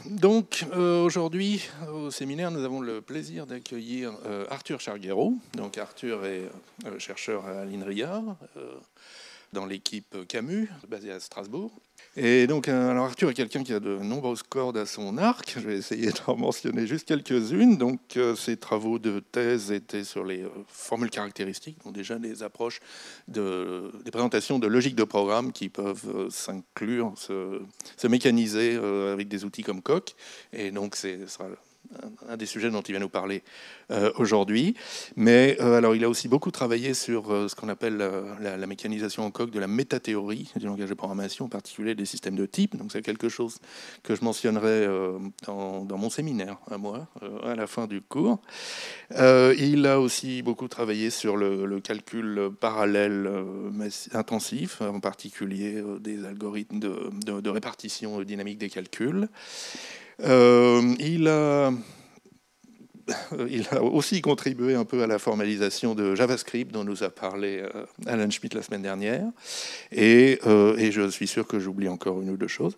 Donc aujourd'hui au séminaire, nous avons le plaisir d'accueillir Arthur Charguero. Donc Arthur est chercheur à l'INRIA, dans l'équipe Camus, basée à Strasbourg. Et donc, alors Arthur est quelqu'un qui a de nombreuses cordes à son arc. Je vais essayer d'en mentionner juste quelques-unes. Donc, ses travaux de thèse étaient sur les formules caractéristiques, donc déjà des approches, des présentations de logique de programme qui peuvent s'inclure, se mécaniser avec des outils comme Coq. Et donc, ce sera un des sujets dont il va nous parler aujourd'hui. Mais alors, il a aussi beaucoup travaillé sur ce qu'on appelle la mécanisation en Coq de la métathéorie du langage de programmation, en particulier des systèmes de type. Donc, c'est quelque chose que je mentionnerai dans mon séminaire, à moi, à la fin du cours. Il a aussi beaucoup travaillé sur le calcul parallèle intensif, en particulier des algorithmes de répartition dynamique des calculs. Il a aussi contribué un peu à la formalisation de JavaScript dont nous a parlé Alan Schmidt la semaine dernière. Et je suis sûr que j'oublie encore une ou deux choses.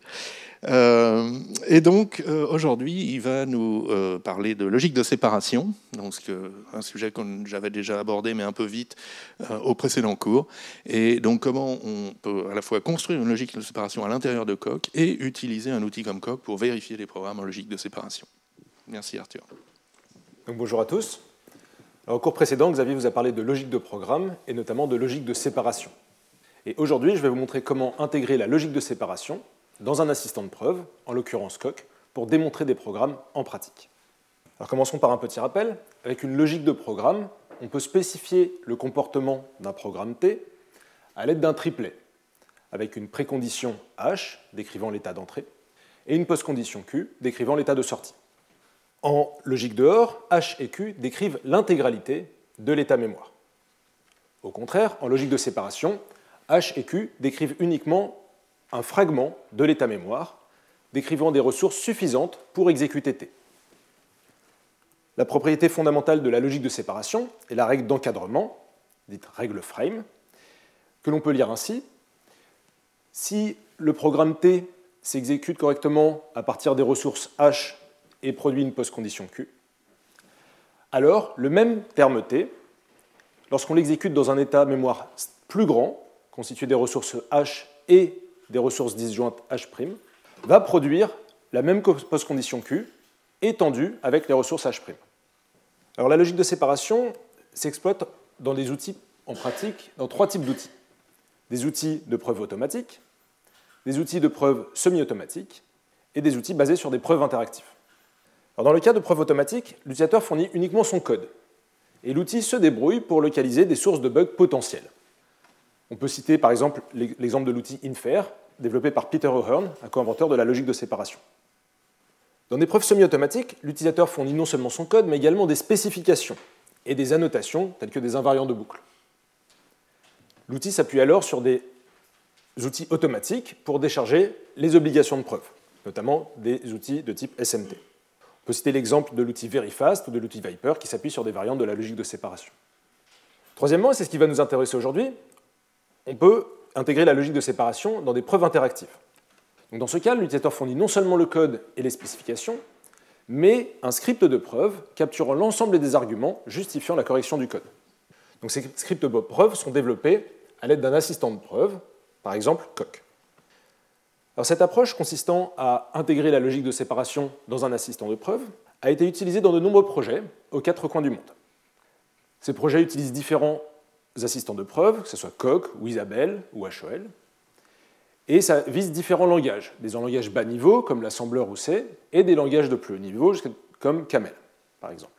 Et donc, aujourd'hui, il va nous parler de logique de séparation, donc un sujet que j'avais déjà abordé, mais un peu vite, au précédent cours. Et donc, comment on peut à la fois construire une logique de séparation à l'intérieur de Coq et utiliser un outil comme Coq pour vérifier les programmes en logique de séparation. Merci Arthur. Donc, bonjour à tous. Alors, au cours précédent, Xavier vous a parlé de logique de programme et notamment de logique de séparation. Et aujourd'hui, je vais vous montrer comment intégrer la logique de séparation dans un assistant de preuve, en l'occurrence Coq, pour démontrer des programmes en pratique. Alors commençons par un petit rappel. Avec une logique de programme, on peut spécifier le comportement d'un programme T à l'aide d'un triplet, avec une précondition H décrivant l'état d'entrée et une postcondition Q décrivant l'état de sortie. En logique de OR, H et Q décrivent l'intégralité de l'état mémoire. Au contraire, en logique de séparation, H et Q décrivent uniquement un fragment de l'état mémoire, décrivant des ressources suffisantes pour exécuter T. La propriété fondamentale de la logique de séparation est la règle d'encadrement, dite règle frame, que l'on peut lire ainsi. Si le programme T s'exécute correctement à partir des ressources H et produit une postcondition Q, alors le même terme T, lorsqu'on l'exécute dans un état mémoire plus grand, constitué des ressources H et des ressources disjointes H', va produire la même postcondition Q étendue avec les ressources H'. Alors la logique de séparation s'exploite dans des outils en pratique, dans trois types d'outils. Des outils de preuve automatique, des outils de preuve semi-automatique et des outils basés sur des preuves interactives. Alors dans le cas de preuve automatique, l'utilisateur fournit uniquement son code et l'outil se débrouille pour localiser des sources de bugs potentielles. On peut citer par exemple l'exemple de l'outil Infer, développé par Peter O'Hearn, un co-inventeur de la logique de séparation. Dans des preuves semi-automatiques, l'utilisateur fournit non seulement son code, mais également des spécifications et des annotations, telles que des invariants de boucle. L'outil s'appuie alors sur des outils automatiques pour décharger les obligations de preuve, notamment des outils de type SMT. On peut citer l'exemple de l'outil Verifast ou de l'outil Viper qui s'appuie sur des variantes de la logique de séparation. Troisièmement, et c'est ce qui va nous intéresser aujourd'hui, on peut intégrer la logique de séparation dans des preuves interactives. Donc dans ce cas, l'utilisateur fournit non seulement le code et les spécifications, mais un script de preuve capturant l'ensemble des arguments justifiant la correction du code. Donc ces scripts de preuve sont développés à l'aide d'un assistant de preuve, par exemple Coq. Alors cette approche consistant à intégrer la logique de séparation dans un assistant de preuve a été utilisée dans de nombreux projets aux quatre coins du monde. Ces projets utilisent différents assistants de preuve, que ce soit Coq ou Isabelle ou HOL, et ça vise différents langages, des langages bas niveau comme l'assembleur ou C, et des langages de plus haut niveau comme Camel, par exemple.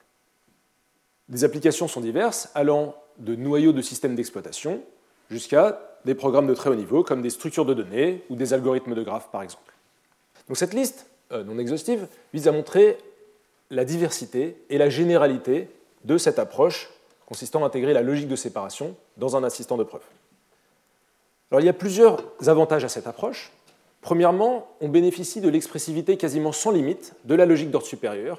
Les applications sont diverses, allant de noyaux de systèmes d'exploitation jusqu'à des programmes de très haut niveau comme des structures de données ou des algorithmes de graphes, par exemple. Donc cette liste non exhaustive vise à montrer la diversité et la généralité de cette approche consistant à intégrer la logique de séparation dans un assistant de preuve. Alors, il y a plusieurs avantages à cette approche. Premièrement, on bénéficie de l'expressivité quasiment sans limite de la logique d'ordre supérieur,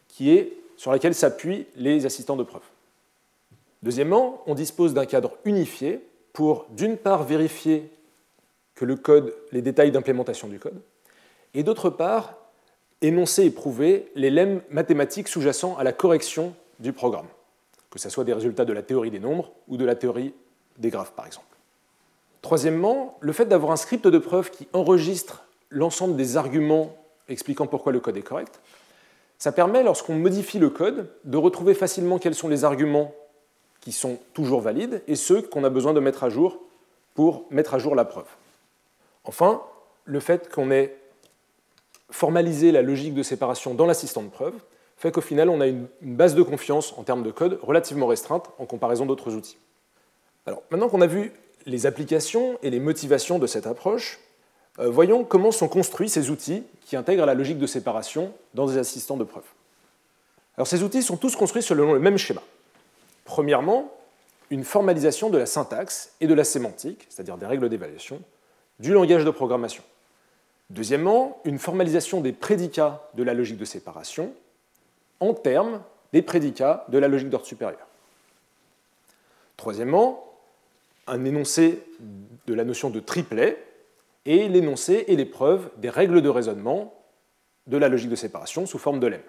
sur laquelle s'appuient les assistants de preuve. Deuxièmement, on dispose d'un cadre unifié pour, d'une part, vérifier que le code, les détails d'implémentation du code, et d'autre part, énoncer et prouver les lemmes mathématiques sous-jacents à la correction du programme, que ce soit des résultats de la théorie des nombres ou de la théorie des graphes, par exemple. Troisièmement, le fait d'avoir un script de preuve qui enregistre l'ensemble des arguments expliquant pourquoi le code est correct, ça permet, lorsqu'on modifie le code, de retrouver facilement quels sont les arguments qui sont toujours valides et ceux qu'on a besoin de mettre à jour pour mettre à jour la preuve. Enfin, le fait qu'on ait formalisé la logique de séparation dans l'assistant de preuve fait qu'au final, on a une base de confiance en termes de code relativement restreinte en comparaison d'autres outils. Alors, maintenant qu'on a vu les applications et les motivations de cette approche, voyons comment sont construits ces outils qui intègrent la logique de séparation dans des assistants de preuve. Alors, ces outils sont tous construits selon le même schéma. Premièrement, une formalisation de la syntaxe et de la sémantique, c'est-à-dire des règles d'évaluation, du langage de programmation. Deuxièmement, une formalisation des prédicats de la logique de séparation en termes des prédicats de la logique d'ordre supérieur. Troisièmement, un énoncé de la notion de triplet et l'énoncé et les preuves des règles de raisonnement de la logique de séparation sous forme de lemmes.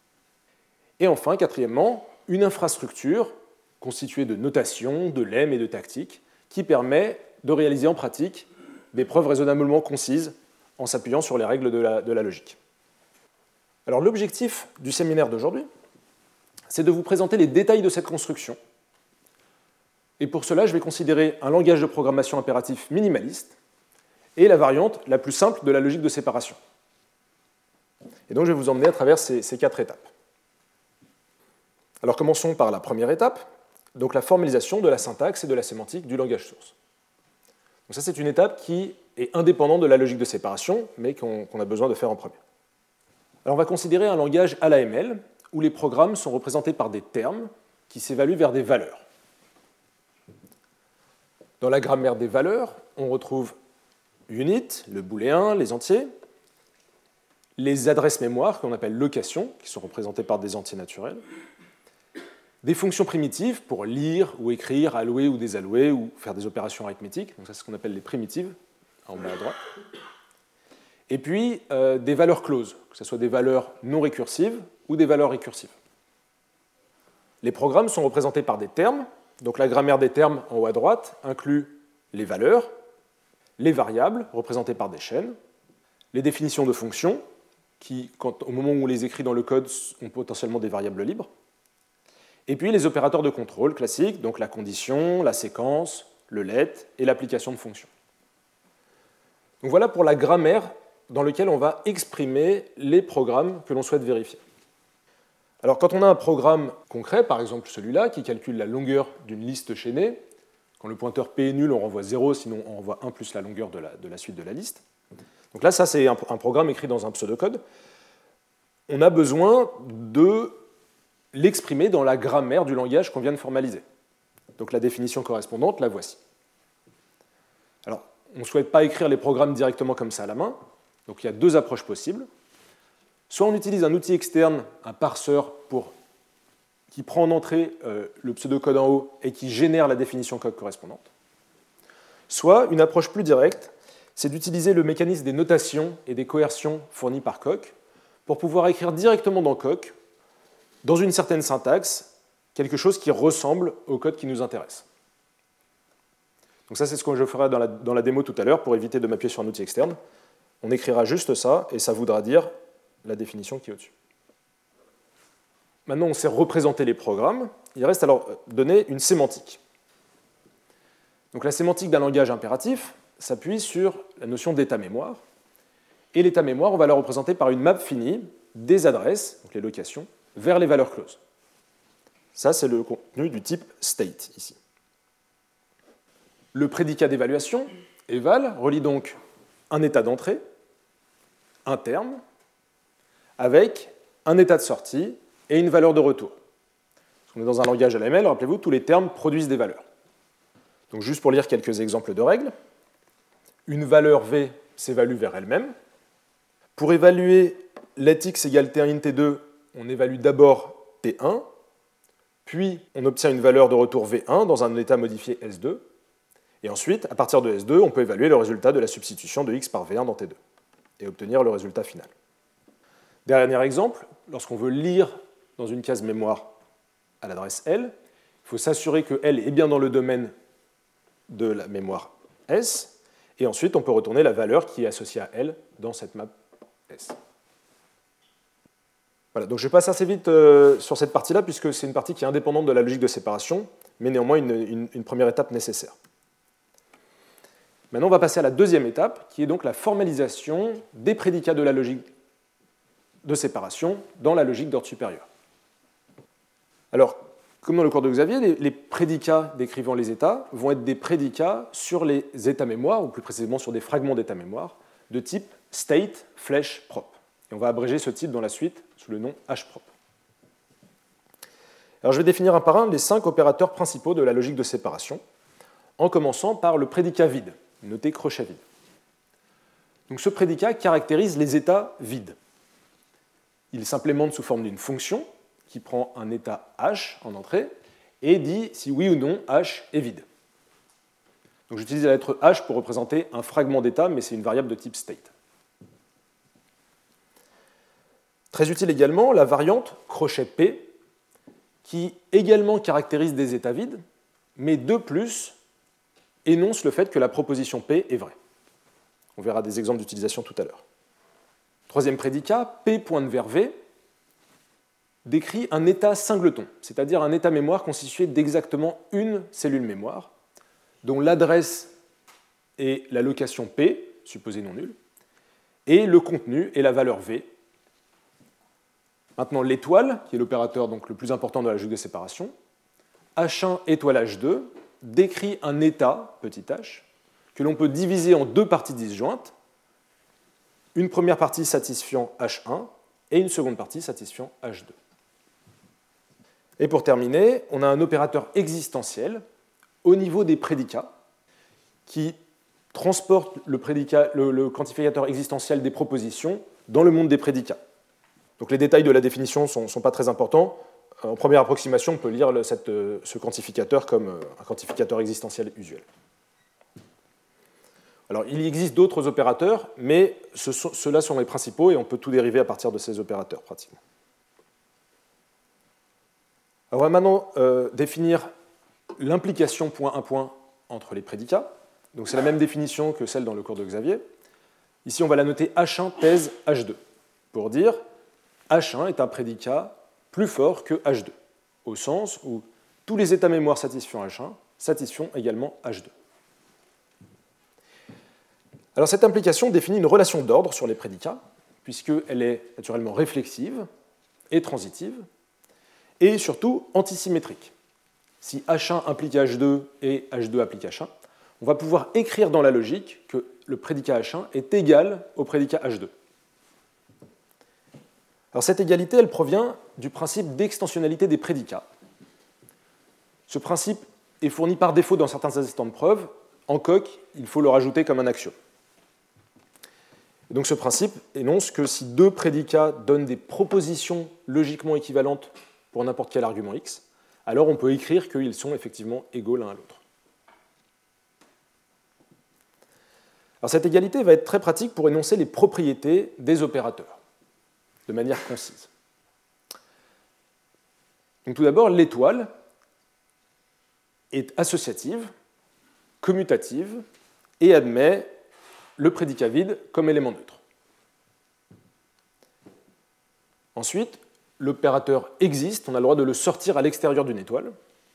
Et enfin, quatrièmement, une infrastructure constituée de notations, de lemmes et de tactiques qui permet de réaliser en pratique des preuves raisonnablement concises en s'appuyant sur les règles de la logique. Alors l'objectif du séminaire d'aujourd'hui, c'est de vous présenter les détails de cette construction. Et pour cela, je vais considérer un langage de programmation impératif minimaliste et la variante la plus simple de la logique de séparation. Et donc je vais vous emmener à travers ces 4 étapes. Alors commençons par la première étape, donc la formalisation de la syntaxe et de la sémantique du langage source. Donc ça, c'est une étape qui est indépendante de la logique de séparation, mais qu'on a besoin de faire en premier. Alors on va considérer un langage à l'AML, où les programmes sont représentés par des termes qui s'évaluent vers des valeurs. Dans la grammaire des valeurs, on retrouve unit, le booléen, les entiers, les adresses mémoire, qu'on appelle locations, qui sont représentées par des entiers naturels, des fonctions primitives pour lire ou écrire, allouer ou désallouer, ou faire des opérations arithmétiques, donc ça c'est ce qu'on appelle les primitives, en bas à droite, et puis des valeurs closes, que ce soit des valeurs non récursives ou des valeurs récursives. Les programmes sont représentés par des termes, donc la grammaire des termes en haut à droite inclut les valeurs, les variables, représentées par des chaînes, les définitions de fonctions, qui, au moment où on les écrit dans le code, ont potentiellement des variables libres, et puis les opérateurs de contrôle classiques, donc la condition, la séquence, le let et l'application de fonctions. Donc voilà pour la grammaire dans laquelle on va exprimer les programmes que l'on souhaite vérifier. Alors quand on a un programme concret, par exemple celui-là, qui calcule la longueur d'une liste chaînée, quand le pointeur P est nul, on renvoie 0, sinon on renvoie 1 plus la longueur de la suite de la liste. Donc là, ça c'est un programme écrit dans un pseudocode. On a besoin de l'exprimer dans la grammaire du langage qu'on vient de formaliser. Donc la définition correspondante, la voici. Alors, on ne souhaite pas écrire les programmes directement comme ça à la main, donc il y a 2 approches possibles. Soit on utilise un outil externe, un parseur, qui prend en entrée le pseudocode en haut et qui génère la définition code correspondante. Soit une approche plus directe, c'est d'utiliser le mécanisme des notations et des coercions fournies par Coq pour pouvoir écrire directement dans Coq, dans une certaine syntaxe, quelque chose qui ressemble au code qui nous intéresse. Donc ça, c'est ce que je ferai dans la démo tout à l'heure pour éviter de m'appuyer sur un outil externe. On écrira juste ça et ça voudra dire la définition qui est au-dessus. Maintenant, on sait représenter les programmes. Il reste alors donner une sémantique. Donc la sémantique d'un langage impératif s'appuie sur la notion d'état-mémoire. Et l'état-mémoire, on va la représenter par une map finie des adresses, donc les locations, vers les valeurs closes. Ça, c'est le contenu du type state, ici. Le prédicat d'évaluation, eval, relie donc un état d'entrée, un terme, avec un état de sortie et une valeur de retour. On est dans un langage LML, rappelez-vous, tous les termes produisent des valeurs. Donc juste pour lire quelques exemples de règles, une valeur V s'évalue vers elle-même. Pour évaluer let x égale t1 in t2, on évalue d'abord t1, puis on obtient une valeur de retour v1 dans un état modifié s2, et ensuite, à partir de s2, on peut évaluer le résultat de la substitution de x par v1 dans t2, et obtenir le résultat final. Dernier exemple, lorsqu'on veut lire dans une case mémoire à l'adresse L, il faut s'assurer que L est bien dans le domaine de la mémoire S, et ensuite on peut retourner la valeur qui est associée à L dans cette map S. Voilà, donc je passe assez vite sur cette partie-là, puisque c'est une partie qui est indépendante de la logique de séparation, mais néanmoins une première étape nécessaire. Maintenant, on va passer à la deuxième étape, qui est donc la formalisation des prédicats de la logique de séparation dans la logique d'ordre supérieur. Alors, comme dans le cours de Xavier, les prédicats décrivant les états vont être des prédicats sur les états mémoire, ou plus précisément sur des fragments d'état mémoire, de type state, flèche, prop. Et on va abréger ce type dans la suite sous le nom hprop. Alors, je vais définir un par un les 5 opérateurs principaux de la logique de séparation, en commençant par le prédicat vide, noté crochet vide. Donc, ce prédicat caractérise les états vides. Il s'implémente sous forme d'une fonction qui prend un état h en entrée et dit si oui ou non h est vide. Donc j'utilise la lettre h pour représenter un fragment d'état, mais c'est une variable de type state. Très utile également la variante crochet p, qui également caractérise des états vides, mais de plus énonce le fait que la proposition p est vraie. On verra des exemples d'utilisation tout à l'heure. Troisième prédicat, p.v, décrit un état singleton, c'est-à-dire un état mémoire constitué d'exactement une cellule mémoire, dont l'adresse est la location p, supposée non nulle, et le contenu est la valeur v. Maintenant, l'étoile, qui est l'opérateur donc le plus important de la logique de séparation, h1 étoile h2, décrit un état, petit h, que l'on peut diviser en deux parties disjointes, une première partie satisfiant h1 et une seconde partie satisfiant h2. Et pour terminer, on a un opérateur existentiel au niveau des prédicats qui transporte le quantificateur existentiel des propositions dans le monde des prédicats. Donc les détails de la définition ne sont pas très importants. En première approximation, on peut lire ce quantificateur comme un quantificateur existentiel usuel. Alors, il existe d'autres opérateurs, mais ceux-là sont les principaux et on peut tout dériver à partir de ces opérateurs, pratiquement. Alors, on va maintenant définir l'implication point-à-point entre les prédicats. Donc, c'est la même définition que celle dans le cours de Xavier. Ici, on va la noter H1 thèse H2, pour dire H1 est un prédicat plus fort que H2, au sens où tous les états mémoire satisfiant H1 satisfont également H2. Alors cette implication définit une relation d'ordre sur les prédicats, puisqu'elle est naturellement réflexive et transitive, et surtout antisymétrique. Si H1 implique H2 et H2 implique H1, on va pouvoir écrire dans la logique que le prédicat H1 est égal au prédicat H2. Alors cette égalité, elle provient du principe d'extensionnalité des prédicats. Ce principe est fourni par défaut dans certains assistants de preuve. En coq, il faut le rajouter comme un axiome. Et donc ce principe énonce que si deux prédicats donnent des propositions logiquement équivalentes pour n'importe quel argument x, alors on peut écrire qu'ils sont effectivement égaux l'un à l'autre. Alors cette égalité va être très pratique pour énoncer les propriétés des opérateurs, de manière concise. Donc tout d'abord, l'étoile est associative, commutative, et admet le prédicat vide comme élément neutre. Ensuite, l'opérateur existe, on a le droit de le sortir à l'extérieur d'une étoile.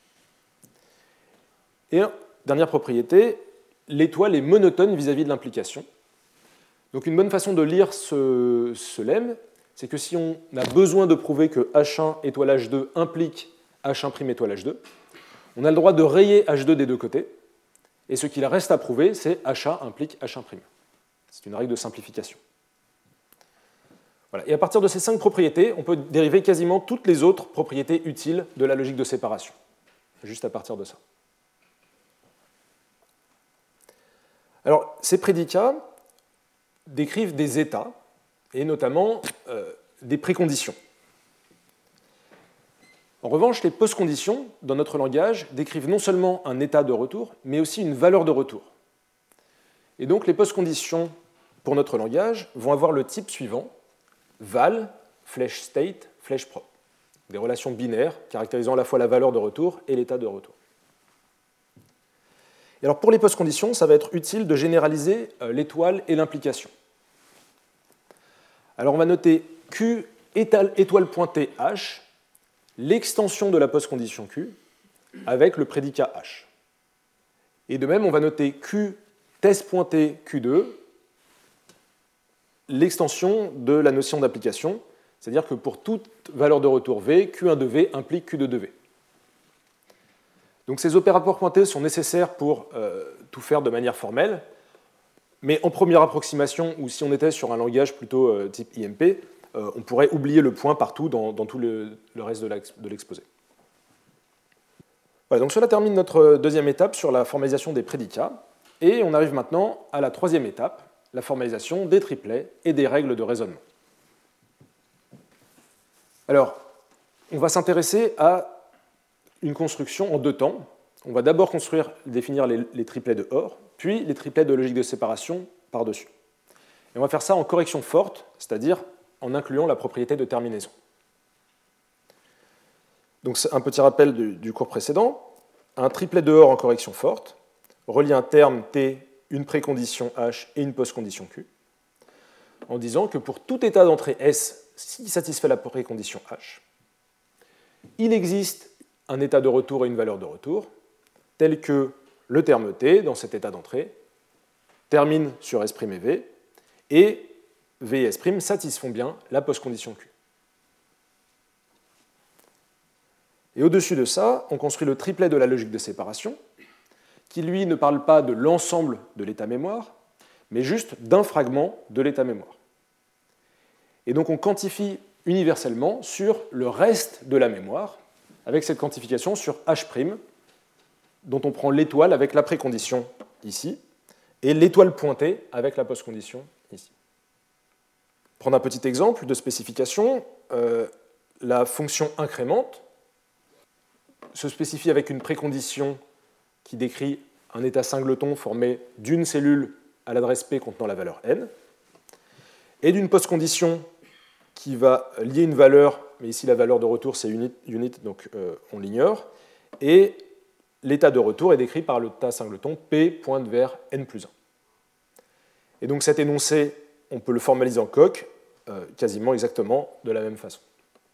Et dernière propriété, l'étoile est monotone vis-à-vis de l'implication. Donc une bonne façon de lire ce lemme, c'est que si on a besoin de prouver que H1 étoile H2 implique H1' étoile H2, on a le droit de rayer H2 des deux côtés, et ce qu'il reste à prouver, c'est H1 implique H1'. C'est une règle de simplification. Voilà. Et à partir de ces 5 propriétés, on peut dériver quasiment toutes les autres propriétés utiles de la logique de séparation, juste à partir de ça. Alors, ces prédicats décrivent des états, et notamment des préconditions. En revanche, les postconditions, dans notre langage, décrivent non seulement un état de retour, mais aussi une valeur de retour. Et donc, les postconditions, pour notre langage, vont avoir le type suivant. val, flèche state, flèche propre. Des relations binaires caractérisant à la fois la valeur de retour et l'état de retour. Et alors pour les post-conditions, ça va être utile de généraliser l'étoile et l'implication. Alors on va noter Q étoile pointée H, l'extension de la post-condition Q, avec le prédicat H. Et de même, on va noter Q test pointé Q2, l'extension de la notion d'application, c'est-à-dire que pour toute valeur de retour V, Q1 de V implique Q2 de V. Donc ces opérateurs pointés sont nécessaires pour tout faire de manière formelle, mais en première approximation, ou si on était sur un langage plutôt type IMP, on pourrait oublier le point partout dans tout le reste de l'exposé. Voilà, donc cela termine notre deuxième étape sur la formalisation des prédicats, et on arrive maintenant à la troisième étape, la formalisation des triplets et des règles de raisonnement. Alors, on va s'intéresser à une construction en deux temps. On va d'abord définir les triplets de OR, puis les triplets de logique de séparation par-dessus. Et on va faire ça en correction forte, c'est-à-dire en incluant la propriété de terminaison. Donc un petit rappel du cours précédent. Un triplet de OR en correction forte relie un terme T, une précondition H et une postcondition Q, en disant que pour tout état d'entrée S, s'il satisfait la précondition H, il existe un état de retour et une valeur de retour, tel que le terme T, dans cet état d'entrée, termine sur S' et V, et V et S' satisfont bien la postcondition Q. Et au-dessus de ça, on construit le triplet de la logique de séparation, qui lui ne parle pas de l'ensemble de l'état mémoire, mais juste d'un fragment de l'état mémoire. Et donc on quantifie universellement sur le reste de la mémoire, avec cette quantification sur H', dont on prend l'étoile avec la précondition ici, et l'étoile pointée avec la postcondition ici. Prendre un petit exemple de spécification, la fonction incrémente se spécifie avec une précondition qui décrit un état singleton formé d'une cellule à l'adresse P contenant la valeur n, et d'une postcondition qui va lier une valeur, mais ici la valeur de retour c'est unit donc on l'ignore, et l'état de retour est décrit par l'état singleton P pointe vers n plus 1. Et donc cet énoncé, on peut le formaliser en coq, quasiment exactement de la même façon.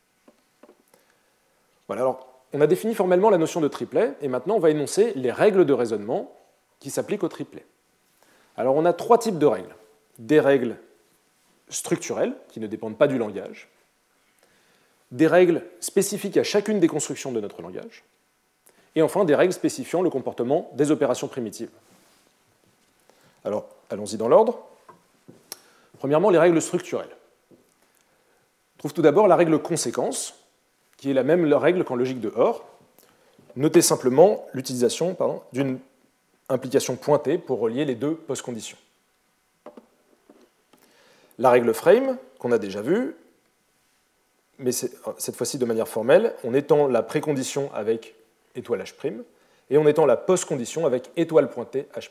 Voilà, alors on a défini formellement la notion de triplet, et maintenant on va énoncer les règles de raisonnement qui s'appliquent au triplet. Alors on a trois types de règles. Des règles structurelles, qui ne dépendent pas du langage, des règles spécifiques à chacune des constructions de notre langage, et enfin des règles spécifiant le comportement des opérations primitives. Alors, allons-y dans l'ordre. Premièrement, les règles structurelles. On trouve tout d'abord la règle conséquence, qui est la même règle qu'en logique de OR. Notez simplement l'utilisation d'une implication pointée pour relier les deux postconditions. La règle frame, qu'on a déjà vue, mais cette fois-ci de manière formelle, on étend la précondition avec étoile H', et on étend la postcondition avec étoile pointée H'.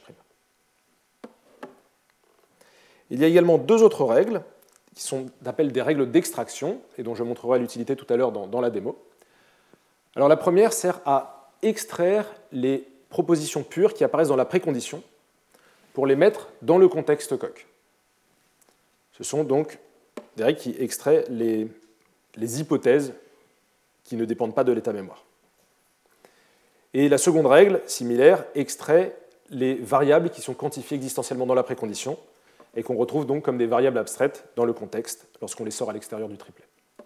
Il y a également deux autres règles qui sont appelées des règles d'extraction, et dont je montrerai l'utilité tout à l'heure dans la démo. Alors la première sert à extraire les propositions pures qui apparaissent dans la précondition pour les mettre dans le contexte coq. Ce sont donc des règles qui extraient les hypothèses qui ne dépendent pas de l'état mémoire. Et la seconde règle, similaire, extrait les variables qui sont quantifiées existentiellement dans la précondition et qu'on retrouve donc comme des variables abstraites dans le contexte lorsqu'on les sort à l'extérieur du triplet.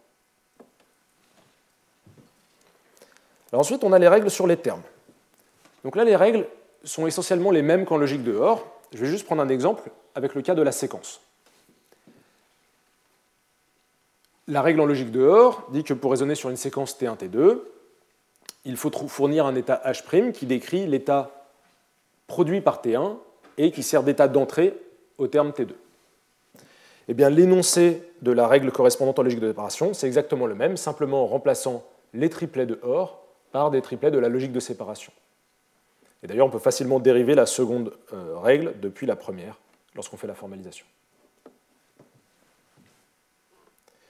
Alors ensuite, on a les règles sur les termes. Donc là, les règles sont essentiellement les mêmes qu'en logique de OR. Je vais juste prendre un exemple avec le cas de la séquence. La règle en logique de OR dit que pour raisonner sur une séquence T1, T2, il faut fournir un état H' qui décrit l'état produit par T1 et qui sert d'état d'entrée au terme T2. Eh bien, l'énoncé de la règle correspondante en logique de séparation, c'est exactement le même, simplement en remplaçant les triplets de OR par des triplets de la logique de séparation. Et d'ailleurs, on peut facilement dériver la seconde règle depuis la première lorsqu'on fait la formalisation.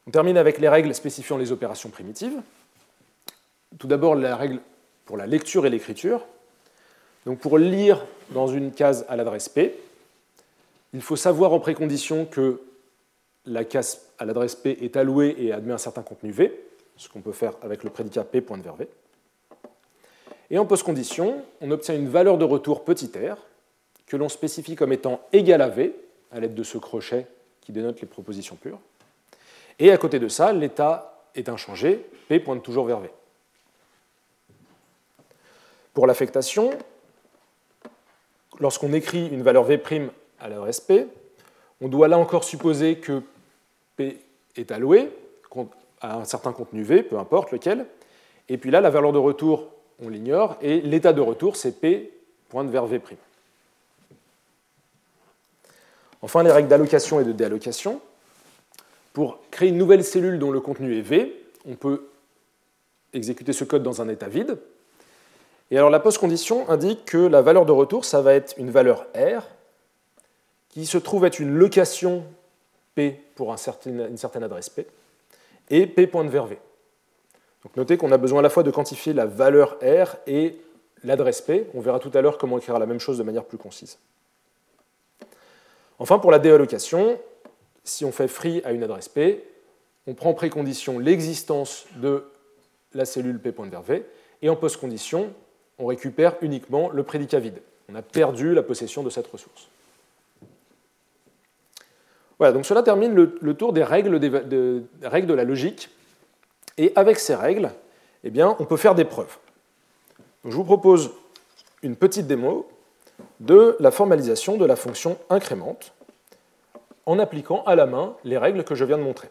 On termine avec les règles spécifiant les opérations primitives. Tout d'abord, la règle pour la lecture et l'écriture. Donc pour lire dans une case à l'adresse P, il faut savoir en précondition que la case à l'adresse P est allouée et admet un certain contenu V, ce qu'on peut faire avec le prédicat P.V. Et en postcondition, on obtient une valeur de retour petit r que l'on spécifie comme étant égale à V, à l'aide de ce crochet qui dénote les propositions pures. Et à côté de ça, l'état est inchangé, P pointe toujours vers V. Pour l'affectation, lorsqu'on écrit une valeur V' à l'adresse P, on doit là encore supposer que P est alloué à un certain contenu V, peu importe lequel, et puis là, la valeur de retour, on l'ignore, et l'état de retour, c'est P pointe vers V'. Enfin, les règles d'allocation et de déallocation. Pour créer une nouvelle cellule dont le contenu est V, on peut exécuter ce code dans un état vide. Et alors la postcondition indique que la valeur de retour, ça va être une valeur R qui se trouve être une location P pour une certaine adresse P, et P pointe vers V. Donc notez qu'on a besoin à la fois de quantifier la valeur R et l'adresse P. On verra tout à l'heure comment écrire la même chose de manière plus concise. Enfin, pour la déallocation, si on fait free à une adresse P, on prend précondition l'existence de la cellule P pointe vers V, et en postcondition, on récupère uniquement le prédicat vide. On a perdu la possession de cette ressource. Voilà, donc cela termine le tour des règles de la logique. Et avec ces règles, eh bien, on peut faire des preuves. Donc, je vous propose une petite démo de la formalisation de la fonction incrémente en appliquant à la main les règles que je viens de montrer.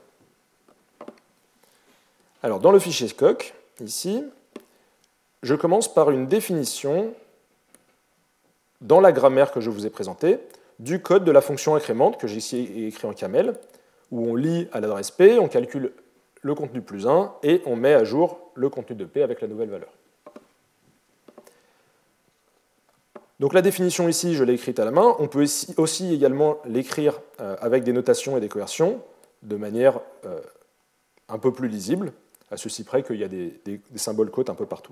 Alors, dans le fichier Coq, ici, je commence par une définition dans la grammaire que je vous ai présentée du code de la fonction incrémente que j'ai ici écrit en camel, où on lit à l'adresse P, on calcule le contenu plus 1 et on met à jour le contenu de P avec la nouvelle valeur. Donc la définition ici, je l'ai écrite à la main. On peut aussi également l'écrire avec des notations et des coercions de manière un peu plus lisible, à ceci près qu'il y a des symboles quotes un peu partout.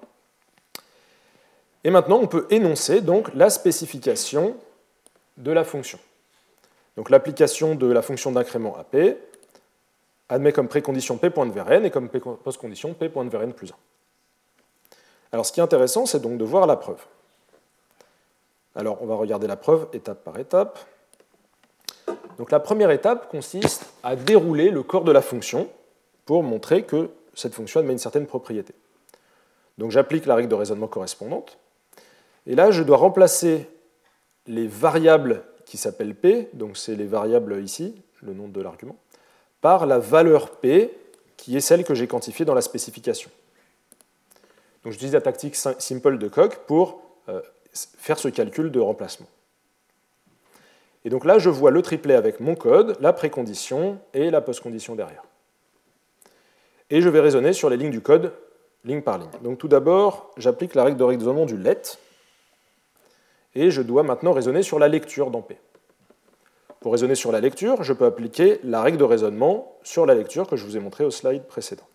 Et maintenant, on peut énoncer donc la spécification de la fonction. Donc l'application de la fonction d'incrément à P admet comme précondition P pointe vers n et comme postcondition P pointe vers n plus 1. Alors ce qui est intéressant, c'est donc de voir la preuve. Alors on va regarder la preuve étape par étape. Donc la première étape consiste à dérouler le corps de la fonction pour montrer que cette fonction admet une certaine propriété. Donc j'applique la règle de raisonnement correspondante. Et là, je dois remplacer les variables qui s'appellent P, donc c'est les variables ici, le nom de l'argument, par la valeur P, qui est celle que j'ai quantifiée dans la spécification. Donc j'utilise la tactique simple de Coq pour faire ce calcul de remplacement. Et donc là, je vois le triplet avec mon code, la précondition et la postcondition derrière. Et je vais raisonner sur les lignes du code, ligne par ligne. Donc tout d'abord, j'applique la règle de raisonnement du let, et je dois maintenant raisonner sur la lecture dans P. Pour raisonner sur la lecture, je peux appliquer la règle de raisonnement sur la lecture que je vous ai montré au slide précédent.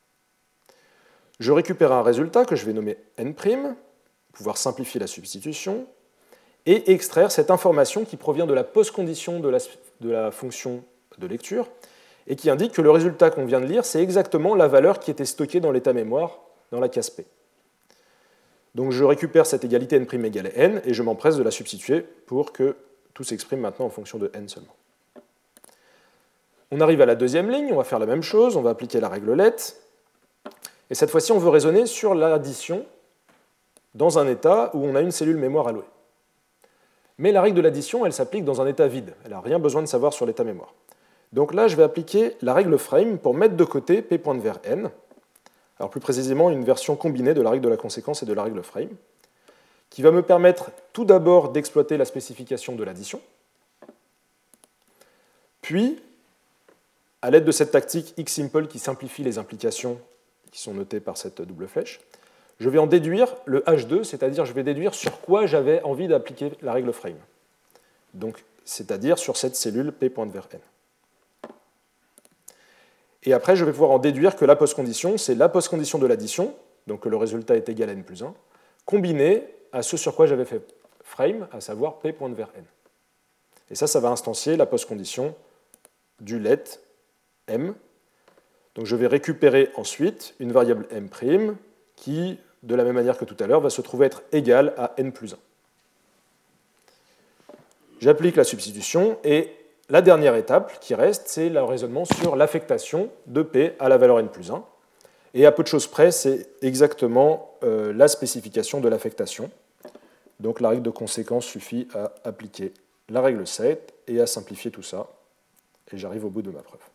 Je récupère un résultat que je vais nommer n', pouvoir simplifier la substitution, et extraire cette information qui provient de la postcondition de la fonction de lecture, et qui indique que le résultat qu'on vient de lire, c'est exactement la valeur qui était stockée dans l'état mémoire dans la case P. Donc je récupère cette égalité n' égale n, et je m'empresse de la substituer pour que tout s'exprime maintenant en fonction de n seulement. On arrive à la deuxième ligne, on va faire la même chose, on va appliquer la règle let, et cette fois-ci on veut raisonner sur l'addition dans un état où on a une cellule mémoire allouée. Mais la règle de l'addition, elle s'applique dans un état vide, elle n'a rien besoin de savoir sur l'état mémoire. Donc là, je vais appliquer la règle frame pour mettre de côté P pointe vers n, alors plus précisément une version combinée de la règle de la conséquence et de la règle frame, qui va me permettre tout d'abord d'exploiter la spécification de l'addition, puis, à l'aide de cette tactique xsimple qui simplifie les implications qui sont notées par cette double flèche, je vais en déduire le H2, c'est-à-dire je vais déduire sur quoi j'avais envie d'appliquer la règle frame, donc c'est-à-dire sur cette cellule P pointe vers n. Et après, je vais pouvoir en déduire que la postcondition, c'est la postcondition de l'addition, donc que le résultat est égal à n plus 1, combiné à ce sur quoi j'avais fait frame, à savoir p pointe vers n. Et ça va instancier la postcondition du let m. Donc je vais récupérer ensuite une variable m' qui, de la même manière que tout à l'heure, va se trouver être égale à n plus 1. J'applique la substitution et la dernière étape qui reste, c'est le raisonnement sur l'affectation de P à la valeur n plus 1. Et à peu de choses près, c'est exactement la spécification de l'affectation. Donc la règle de conséquence suffit à appliquer la règle 7 et à simplifier tout ça. Et j'arrive au bout de ma preuve.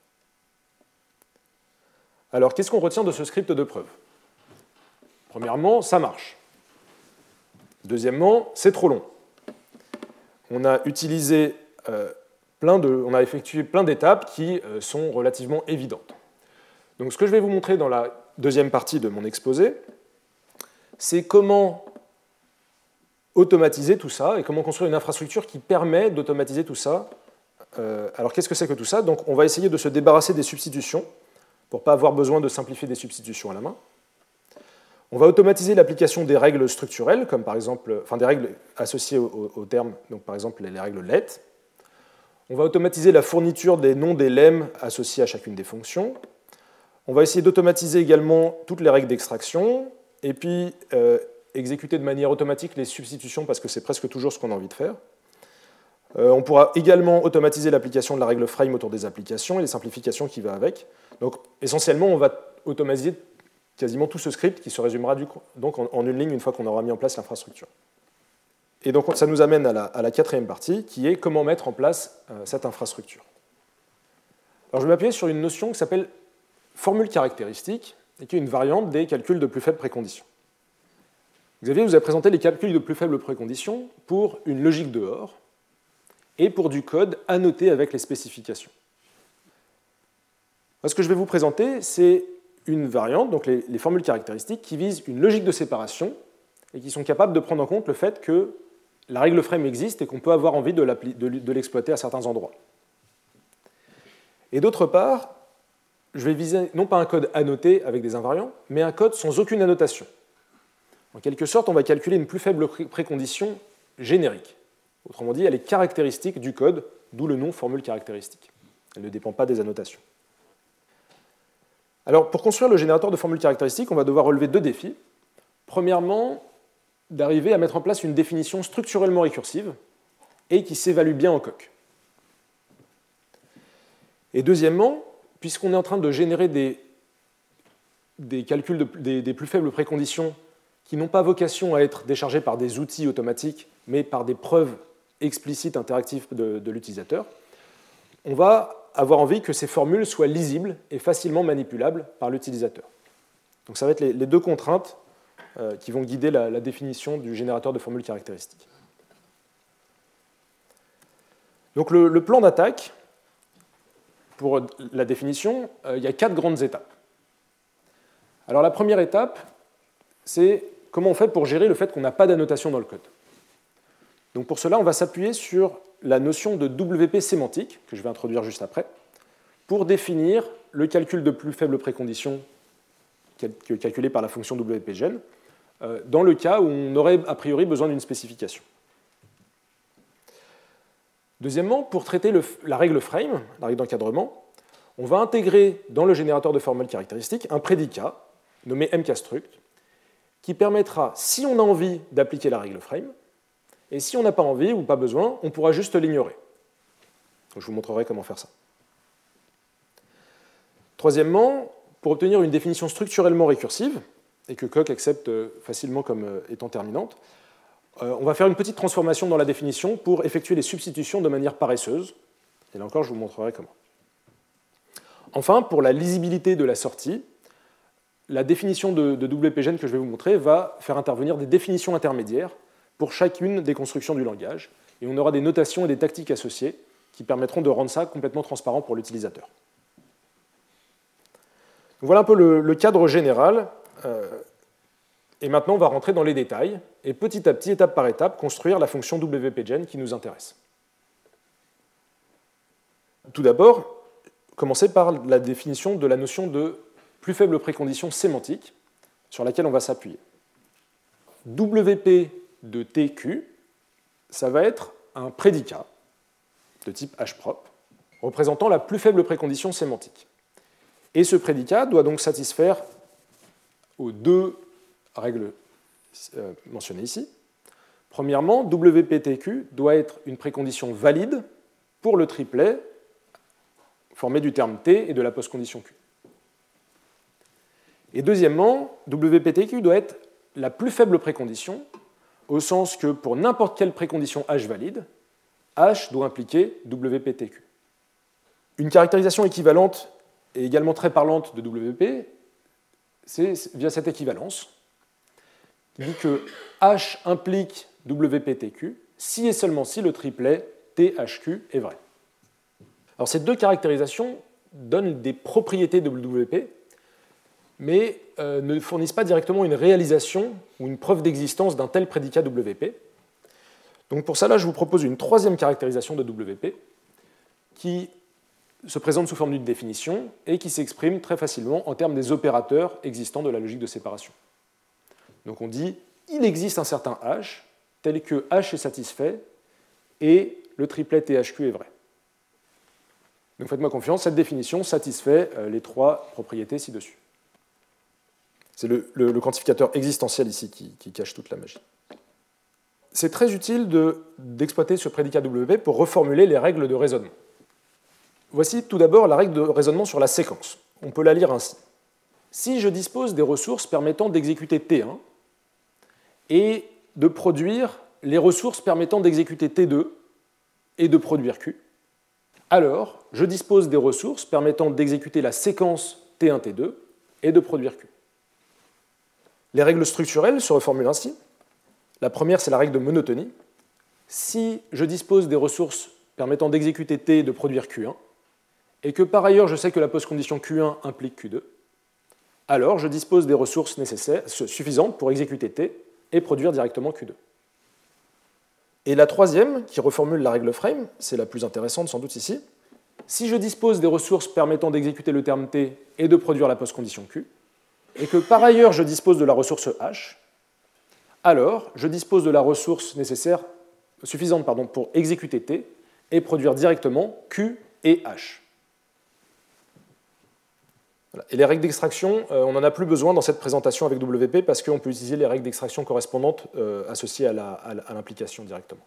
Alors, qu'est-ce qu'on retient de ce script de preuve? Premièrement, ça marche. Deuxièmement, c'est trop long. On a effectué plein d'étapes qui sont relativement évidentes. Donc, ce que je vais vous montrer dans la deuxième partie de mon exposé, c'est comment automatiser tout ça et comment construire une infrastructure qui permet d'automatiser tout ça. Alors, qu'est-ce que c'est que tout ça? Donc, on va essayer de se débarrasser des substitutions pour ne pas avoir besoin de simplifier des substitutions à la main. On va automatiser l'application des règles structurelles, comme par exemple, des règles associées au terme, donc par exemple les règles let. On va automatiser la fourniture des noms des lemmes associés à chacune des fonctions. On va essayer d'automatiser également toutes les règles d'extraction, et puis exécuter de manière automatique les substitutions, parce que c'est presque toujours ce qu'on a envie de faire. On pourra également automatiser l'application de la règle frame autour des applications et les simplifications qui vont avec. Donc essentiellement, on va automatiser quasiment tout ce script qui se résumera donc en une ligne une fois qu'on aura mis en place l'infrastructure. Et donc ça nous amène à la quatrième partie, qui est comment mettre en place cette infrastructure. Alors je vais m'appuyer sur une notion qui s'appelle formule caractéristique, et qui est une variante des calculs de plus faible précondition. Xavier vous a présenté les calculs de plus faible précondition pour une logique de OR et pour du code annoté avec les spécifications. Ce que je vais vous présenter, c'est une variante, donc les formules caractéristiques, qui visent une logique de séparation et qui sont capables de prendre en compte le fait que la règle frame existe et qu'on peut avoir envie de l'exploiter à certains endroits. Et d'autre part, je vais viser non pas un code annoté avec des invariants, mais un code sans aucune annotation. En quelque sorte, on va calculer une plus faible précondition générique. Autrement dit, elle est caractéristique du code, d'où le nom formule caractéristique. Elle ne dépend pas des annotations. Alors, pour construire le générateur de formules caractéristiques, on va devoir relever deux défis. Premièrement, d'arriver à mettre en place une définition structurellement récursive et qui s'évalue bien en coq. Et deuxièmement, puisqu'on est en train de générer des calculs des plus faibles préconditions qui n'ont pas vocation à être déchargés par des outils automatiques, mais par des preuves explicites interactives de l'utilisateur, on va avoir envie que ces formules soient lisibles et facilement manipulables par l'utilisateur. Donc ça va être les deux contraintes qui vont guider la définition du générateur de formules caractéristiques. Donc le plan d'attaque, pour la définition, il y a 4 grandes étapes. Alors la première étape, c'est comment on fait pour gérer le fait qu'on n'a pas d'annotation dans le code. Donc pour cela, on va s'appuyer sur la notion de WP sémantique, que je vais introduire juste après, pour définir le calcul de plus faible précondition calculé par la fonction WPGen, dans le cas où on aurait a priori besoin d'une spécification. Deuxièmement, pour traiter la règle frame, la règle d'encadrement, on va intégrer dans le générateur de formules caractéristiques un prédicat nommé mkstruct qui permettra, si on a envie d'appliquer la règle frame, et si on n'a pas envie ou pas besoin, on pourra juste l'ignorer. Je vous montrerai comment faire ça. Troisièmement, pour obtenir une définition structurellement récursive, et que Coq accepte facilement comme étant terminante, on va faire une petite transformation dans la définition pour effectuer les substitutions de manière paresseuse. Et là encore, je vous montrerai comment. Enfin, pour la lisibilité de la sortie, la définition de WPGen que je vais vous montrer va faire intervenir des définitions intermédiaires pour chacune des constructions du langage, et on aura des notations et des tactiques associées qui permettront de rendre ça complètement transparent pour l'utilisateur. Voilà un peu le cadre général, et maintenant on va rentrer dans les détails, et petit à petit, étape par étape, construire la fonction WPGen qui nous intéresse. Tout d'abord, commencer par la définition de la notion de plus faible précondition sémantique sur laquelle on va s'appuyer. WP de TQ, ça va être un prédicat de type H-prop représentant la plus faible précondition sémantique. Et ce prédicat doit donc satisfaire aux deux règles mentionnées ici. Premièrement, WPTQ doit être une précondition valide pour le triplet formé du terme T et de la postcondition Q. Et deuxièmement, WPTQ doit être la plus faible précondition, au sens que pour n'importe quelle précondition H valide, H doit impliquer WPTQ. Une caractérisation équivalente et également très parlante de WP, c'est via cette équivalence, qui dit que H implique WPTQ si et seulement si le triplet THQ est vrai. Alors ces deux caractérisations donnent des propriétés de WP, mais ne fournissent pas directement une réalisation ou une preuve d'existence d'un tel prédicat WP. Donc pour ça, là, je vous propose une troisième caractérisation de WP qui se présente sous forme d'une définition et qui s'exprime très facilement en termes des opérateurs existants de la logique de séparation. Donc on dit il existe un certain H tel que H est satisfait et le triplet THQ est vrai. Donc faites-moi confiance, cette définition satisfait les trois propriétés ci-dessus. C'est le quantificateur existentiel ici qui cache toute la magie. C'est très utile d'exploiter ce prédicat WP pour reformuler les règles de raisonnement. Voici tout d'abord la règle de raisonnement sur la séquence. On peut la lire ainsi. Si je dispose des ressources permettant d'exécuter T1 et de produire les ressources permettant d'exécuter T2 et de produire Q, alors je dispose des ressources permettant d'exécuter la séquence T1, T2 et de produire Q. Les règles structurelles se reformulent ainsi. La première, c'est la règle de monotonie. Si je dispose des ressources permettant d'exécuter T et de produire Q1, et que par ailleurs je sais que la postcondition Q1 implique Q2, alors je dispose des ressources suffisantes pour exécuter T et produire directement Q2. Et la troisième, qui reformule la règle frame, c'est la plus intéressante sans doute ici. Si je dispose des ressources permettant d'exécuter le terme T et de produire la postcondition Q, et que par ailleurs je dispose de la ressource H, alors je dispose de la ressource suffisante pour exécuter T et produire directement Q et H. Voilà. Et les règles d'extraction, on n'en a plus besoin dans cette présentation avec WP parce qu'on peut utiliser les règles d'extraction correspondantes associées à l'implication directement.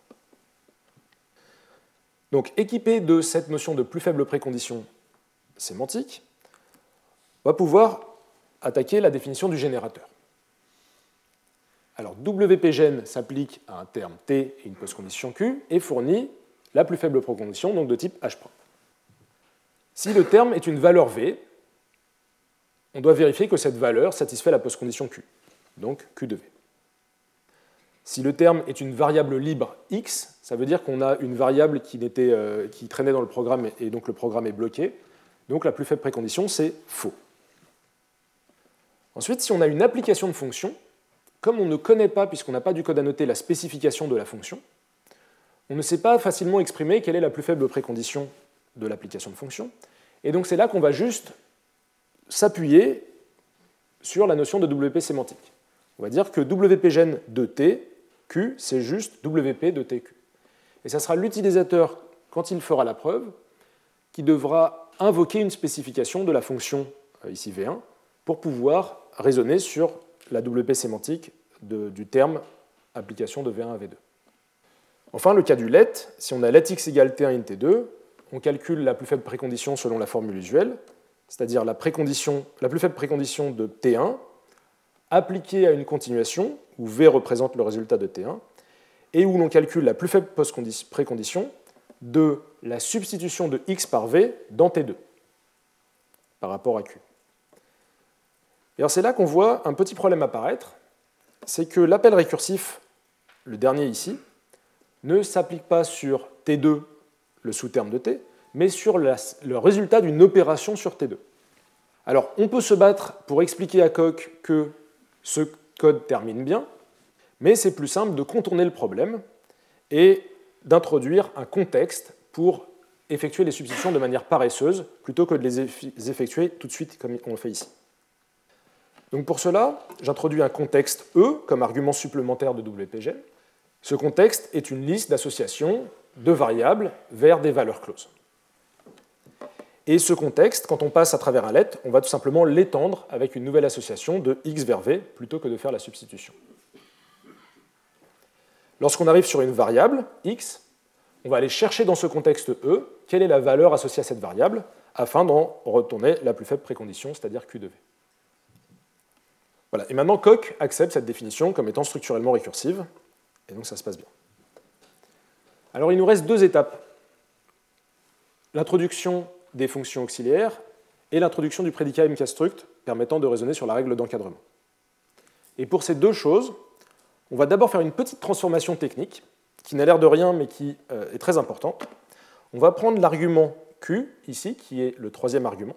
Donc, équipé de cette notion de plus faible précondition sémantique, on va pouvoir attaquer la définition du générateur. Alors, WPGen s'applique à un terme T et une postcondition Q et fournit la plus faible précondition, donc de type H'. Si le terme est une valeur V, on doit vérifier que cette valeur satisfait la postcondition Q, donc Q de V. Si le terme est une variable libre X, ça veut dire qu'on a une variable qui traînait dans le programme et donc le programme est bloqué. Donc la plus faible précondition, c'est faux. Ensuite, si on a une application de fonction, comme on ne connaît pas, puisqu'on n'a pas du code à noter, la spécification de la fonction, on ne sait pas facilement exprimer quelle est la plus faible précondition de l'application de fonction. Et donc c'est là qu'on va juste s'appuyer sur la notion de WP sémantique. On va dire que WPGen de T, Q, c'est juste WP de TQ. Et ça sera l'utilisateur, quand il fera la preuve, qui devra invoquer une spécification de la fonction, ici V1, pour pouvoir raisonner sur la WP sémantique du terme application de V1 à V2. Enfin, le cas du let, si on a let x égale T1 in T2, on calcule la plus faible précondition selon la formule usuelle, c'est-à-dire la plus faible précondition de T1 appliquée à une continuation, où V représente le résultat de T1, et où l'on calcule la plus faible précondition de la substitution de x par V dans T2 par rapport à Q. Et alors c'est là qu'on voit un petit problème apparaître, c'est que l'appel récursif, le dernier ici, ne s'applique pas sur T2, le sous-terme de T, mais sur le résultat d'une opération sur T2. Alors on peut se battre pour expliquer à Coq que ce code termine bien, mais c'est plus simple de contourner le problème et d'introduire un contexte pour effectuer les substitutions de manière paresseuse plutôt que de les effectuer tout de suite comme on le fait ici. Donc pour cela, j'introduis un contexte E comme argument supplémentaire de WPGen. Ce contexte est une liste d'associations de variables vers des valeurs closes. Et ce contexte, quand on passe à travers un let, on va tout simplement l'étendre avec une nouvelle association de x vers v plutôt que de faire la substitution. Lorsqu'on arrive sur une variable, x, on va aller chercher dans ce contexte E quelle est la valeur associée à cette variable afin d'en retourner la plus faible précondition, c'est-à-dire q de v. Voilà. Et maintenant, Coq accepte cette définition comme étant structurellement récursive, et donc ça se passe bien. Alors il nous reste deux étapes. L'introduction des fonctions auxiliaires et l'introduction du prédicat mkstruct permettant de raisonner sur la règle d'encadrement. Et pour ces deux choses, on va d'abord faire une petite transformation technique, qui n'a l'air de rien mais qui est très importante. On va prendre l'argument Q, ici, qui est le troisième argument,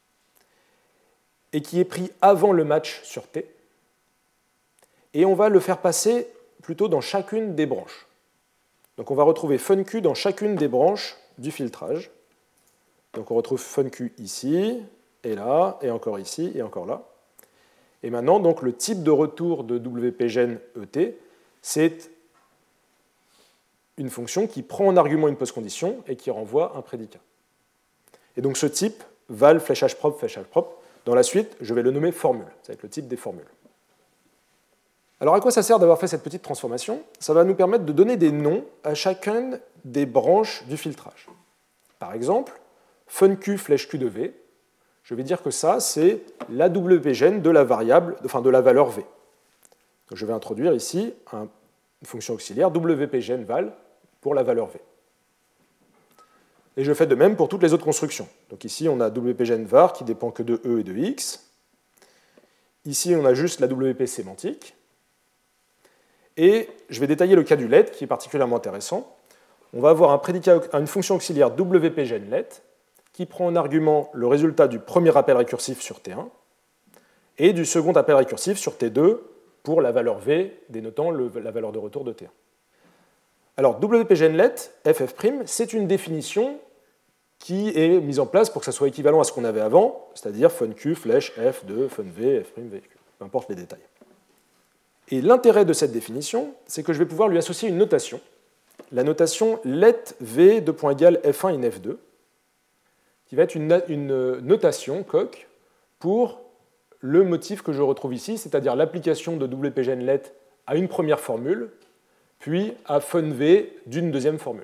et qui est pris avant le match sur T, et on va le faire passer plutôt dans chacune des branches. Donc on va retrouver funQ dans chacune des branches du filtrage. Donc on retrouve funQ ici, et là, et encore ici, et encore là. Et maintenant, donc, le type de retour de WPGen ET, c'est une fonction qui prend en argument une postcondition et qui renvoie un prédicat. Et donc ce type, val, fléchage propre, dans la suite, je vais le nommer formule. Ça va être le type des formules. Alors à quoi ça sert d'avoir fait cette petite transformation? Ça va nous permettre de donner des noms à chacune des branches du filtrage. Par exemple, funQ flèche Q de V, je vais dire que ça, c'est la WPGen de la variable, enfin de la valeur V. Donc je vais introduire ici une fonction auxiliaire WPGen val pour la valeur V. Et je fais de même pour toutes les autres constructions. Donc ici, on a WPGen var qui dépend que de E et de X. Ici, on a juste la WP sémantique. Et je vais détailler le cas du let, qui est particulièrement intéressant. On va avoir une fonction auxiliaire WPGen let, qui prend en argument le résultat du premier appel récursif sur T1 et du second appel récursif sur T2 pour la valeur V dénotant la valeur de retour de T1. Alors, WPGenlet, FF', c'est une définition qui est mise en place pour que ça soit équivalent à ce qu'on avait avant, c'est-à-dire funQ, flèche, F de funV, F', VQ, peu importe les détails. Et l'intérêt de cette définition, c'est que je vais pouvoir lui associer une notation, la notation let V de point égal F1 in F2, qui va être une notation Coq pour le motif que je retrouve ici, c'est-à-dire l'application de WPGenlet à une première formule, puis à funV d'une deuxième formule.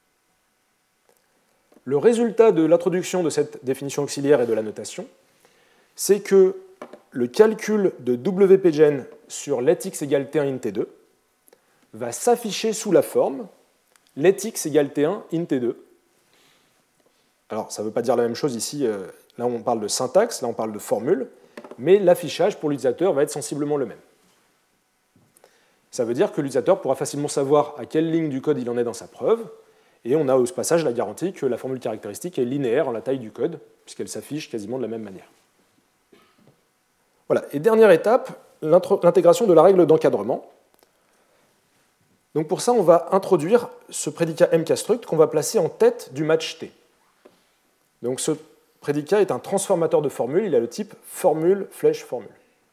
Le résultat de l'introduction de cette définition auxiliaire et de la notation, c'est que le calcul de WPGen sur let x égale T1 in T2 va s'afficher sous la forme let x égale T1 in T2. Alors, ça ne veut pas dire la même chose ici, là on parle de syntaxe, là on parle de formule, mais l'affichage pour l'utilisateur va être sensiblement le même. Ça veut dire que l'utilisateur pourra facilement savoir à quelle ligne du code il en est dans sa preuve, et on a au passage la garantie que la formule caractéristique est linéaire en la taille du code, puisqu'elle s'affiche quasiment de la même manière. Voilà, et dernière étape, l'intégration de la règle d'encadrement. Donc pour ça, on va introduire ce prédicat mkstruct qu'on va placer en tête du match T. Donc ce prédicat est un transformateur de formule, il a le type formule flèche formule.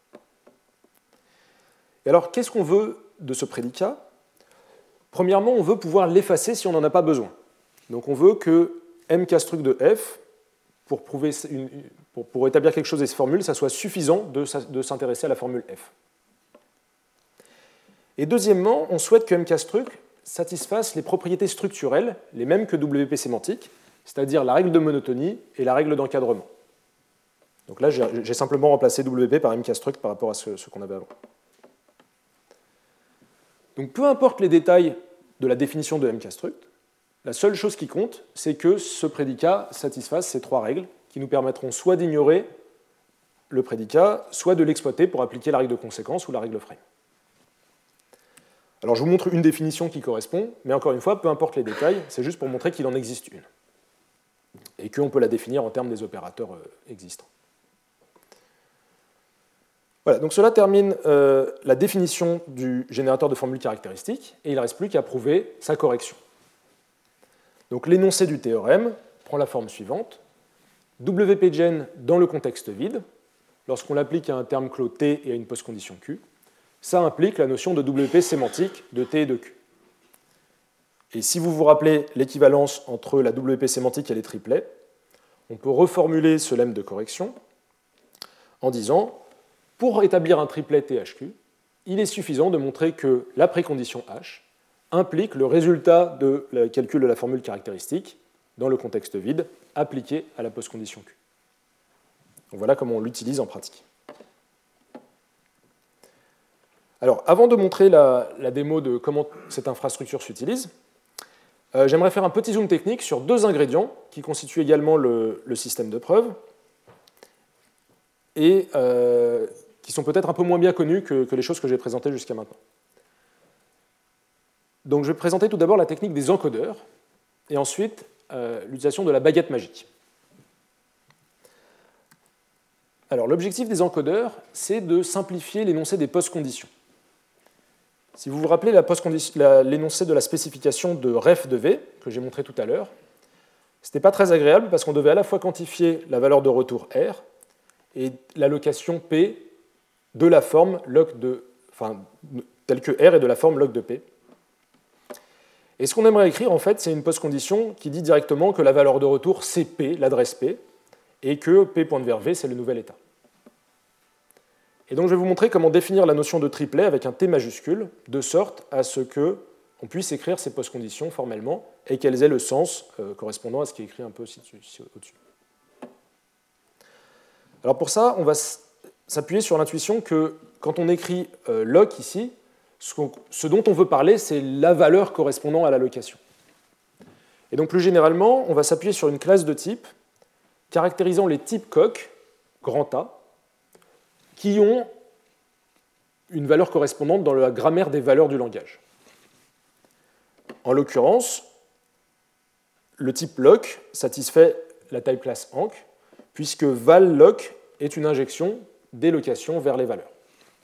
Et alors, qu'est-ce qu'on veut de ce prédicat? Premièrement, on veut pouvoir l'effacer si on n'en a pas besoin. Donc on veut que mkstruct de f, pour établir quelque chose de cette formule, ça soit suffisant de s'intéresser à la formule f. Et deuxièmement, on souhaite que mkstruct satisfasse les propriétés structurelles, les mêmes que WP sémantique, c'est-à-dire la règle de monotonie et la règle d'encadrement. Donc là, j'ai simplement remplacé WP par mkstruct par rapport à ce qu'on avait avant. Donc peu importe les détails de la définition de mkstruct, la seule chose qui compte, c'est que ce prédicat satisfasse ces trois règles qui nous permettront soit d'ignorer le prédicat, soit de l'exploiter pour appliquer la règle de conséquence ou la règle frame. Alors je vous montre une définition qui correspond, mais encore une fois, peu importe les détails, c'est juste pour montrer qu'il en existe une et qu'on peut la définir en termes des opérateurs existants. Voilà, donc cela termine la définition du générateur de formules caractéristiques, et il ne reste plus qu'à prouver sa correction. Donc l'énoncé du théorème prend la forme suivante. WPGen dans le contexte vide, lorsqu'on l'applique à un terme clos T et à une postcondition Q, ça implique la notion de WP sémantique de T et de Q. Et si vous vous rappelez l'équivalence entre la WP sémantique et les triplets, on peut reformuler ce lemme de correction en disant, pour établir un triplet THQ, il est suffisant de montrer que la précondition H implique le résultat de le calcul de la formule caractéristique dans le contexte vide appliqué à la postcondition Q. Donc voilà comment on l'utilise en pratique. Alors, avant de montrer la démo de comment cette infrastructure s'utilise, j'aimerais faire un petit zoom technique sur deux ingrédients qui constituent également le système de preuve et qui sont peut-être un peu moins bien connus que les choses que j'ai présentées jusqu'à maintenant. Donc, je vais présenter tout d'abord la technique des encodeurs et ensuite l'utilisation de la baguette magique. Alors, l'objectif des encodeurs, c'est de simplifier l'énoncé des postconditions. Si vous vous rappelez l'énoncé de la spécification de ref de V, que j'ai montré tout à l'heure, ce n'était pas très agréable parce qu'on devait à la fois quantifier la valeur de retour R et l'allocation P de la forme log de, telle que R est de la forme log de P. Et ce qu'on aimerait écrire, en fait, c'est une postcondition qui dit directement que la valeur de retour, c'est P, l'adresse P, et que P.V, c'est le nouvel état. Et donc je vais vous montrer comment définir la notion de triplet avec un T majuscule, de sorte à ce qu'on puisse écrire ces postconditions formellement et qu'elles aient le sens correspondant à ce qui est écrit un peu au-dessus. Alors pour ça, on va s'appuyer sur l'intuition que quand on écrit loc ici, ce dont on veut parler, c'est la valeur correspondant à l'allocation. Et donc plus généralement, on va s'appuyer sur une classe de type caractérisant les types coq, grand A, qui ont une valeur correspondante dans la grammaire des valeurs du langage. En l'occurrence, le type loc satisfait la type class Anc, puisque val_loc est une injection des locations vers les valeurs.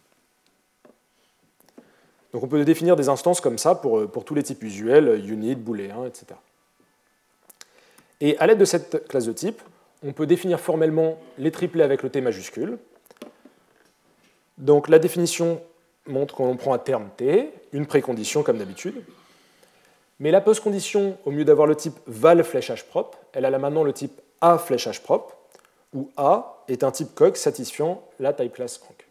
Donc on peut définir des instances comme ça pour tous les types usuels, unit, booléen, etc. Et à l'aide de cette classe de type, on peut définir formellement les triplets avec le T majuscule. Donc la définition montre qu'on prend un terme T, une précondition comme d'habitude, mais la postcondition, au lieu d'avoir le type val flèche h propre, elle a là maintenant le type a flèche h propre, où a est un type coq satisfiant la type class Anc.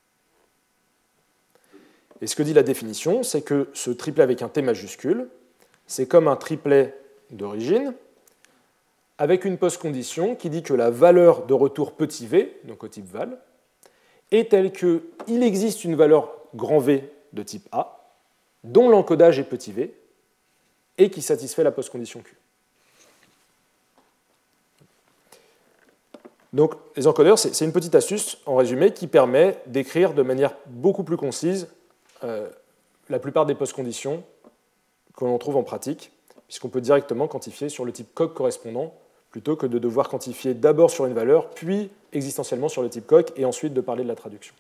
Et ce que dit la définition, c'est que ce triplet avec un T majuscule, c'est comme un triplet d'origine, avec une postcondition qui dit que la valeur de retour petit v, donc au type val, est telle qu'il existe une valeur grand V de type A, dont l'encodage est petit v, et qui satisfait la postcondition Q. Donc les encodeurs, c'est une petite astuce, en résumé, qui permet d'écrire de manière beaucoup plus concise la plupart des postconditions que l'on trouve en pratique, puisqu'on peut directement quantifier sur le type coq correspondant, plutôt que de devoir quantifier d'abord sur une valeur, puis existentiellement sur le type coq, et ensuite de parler de la traduction.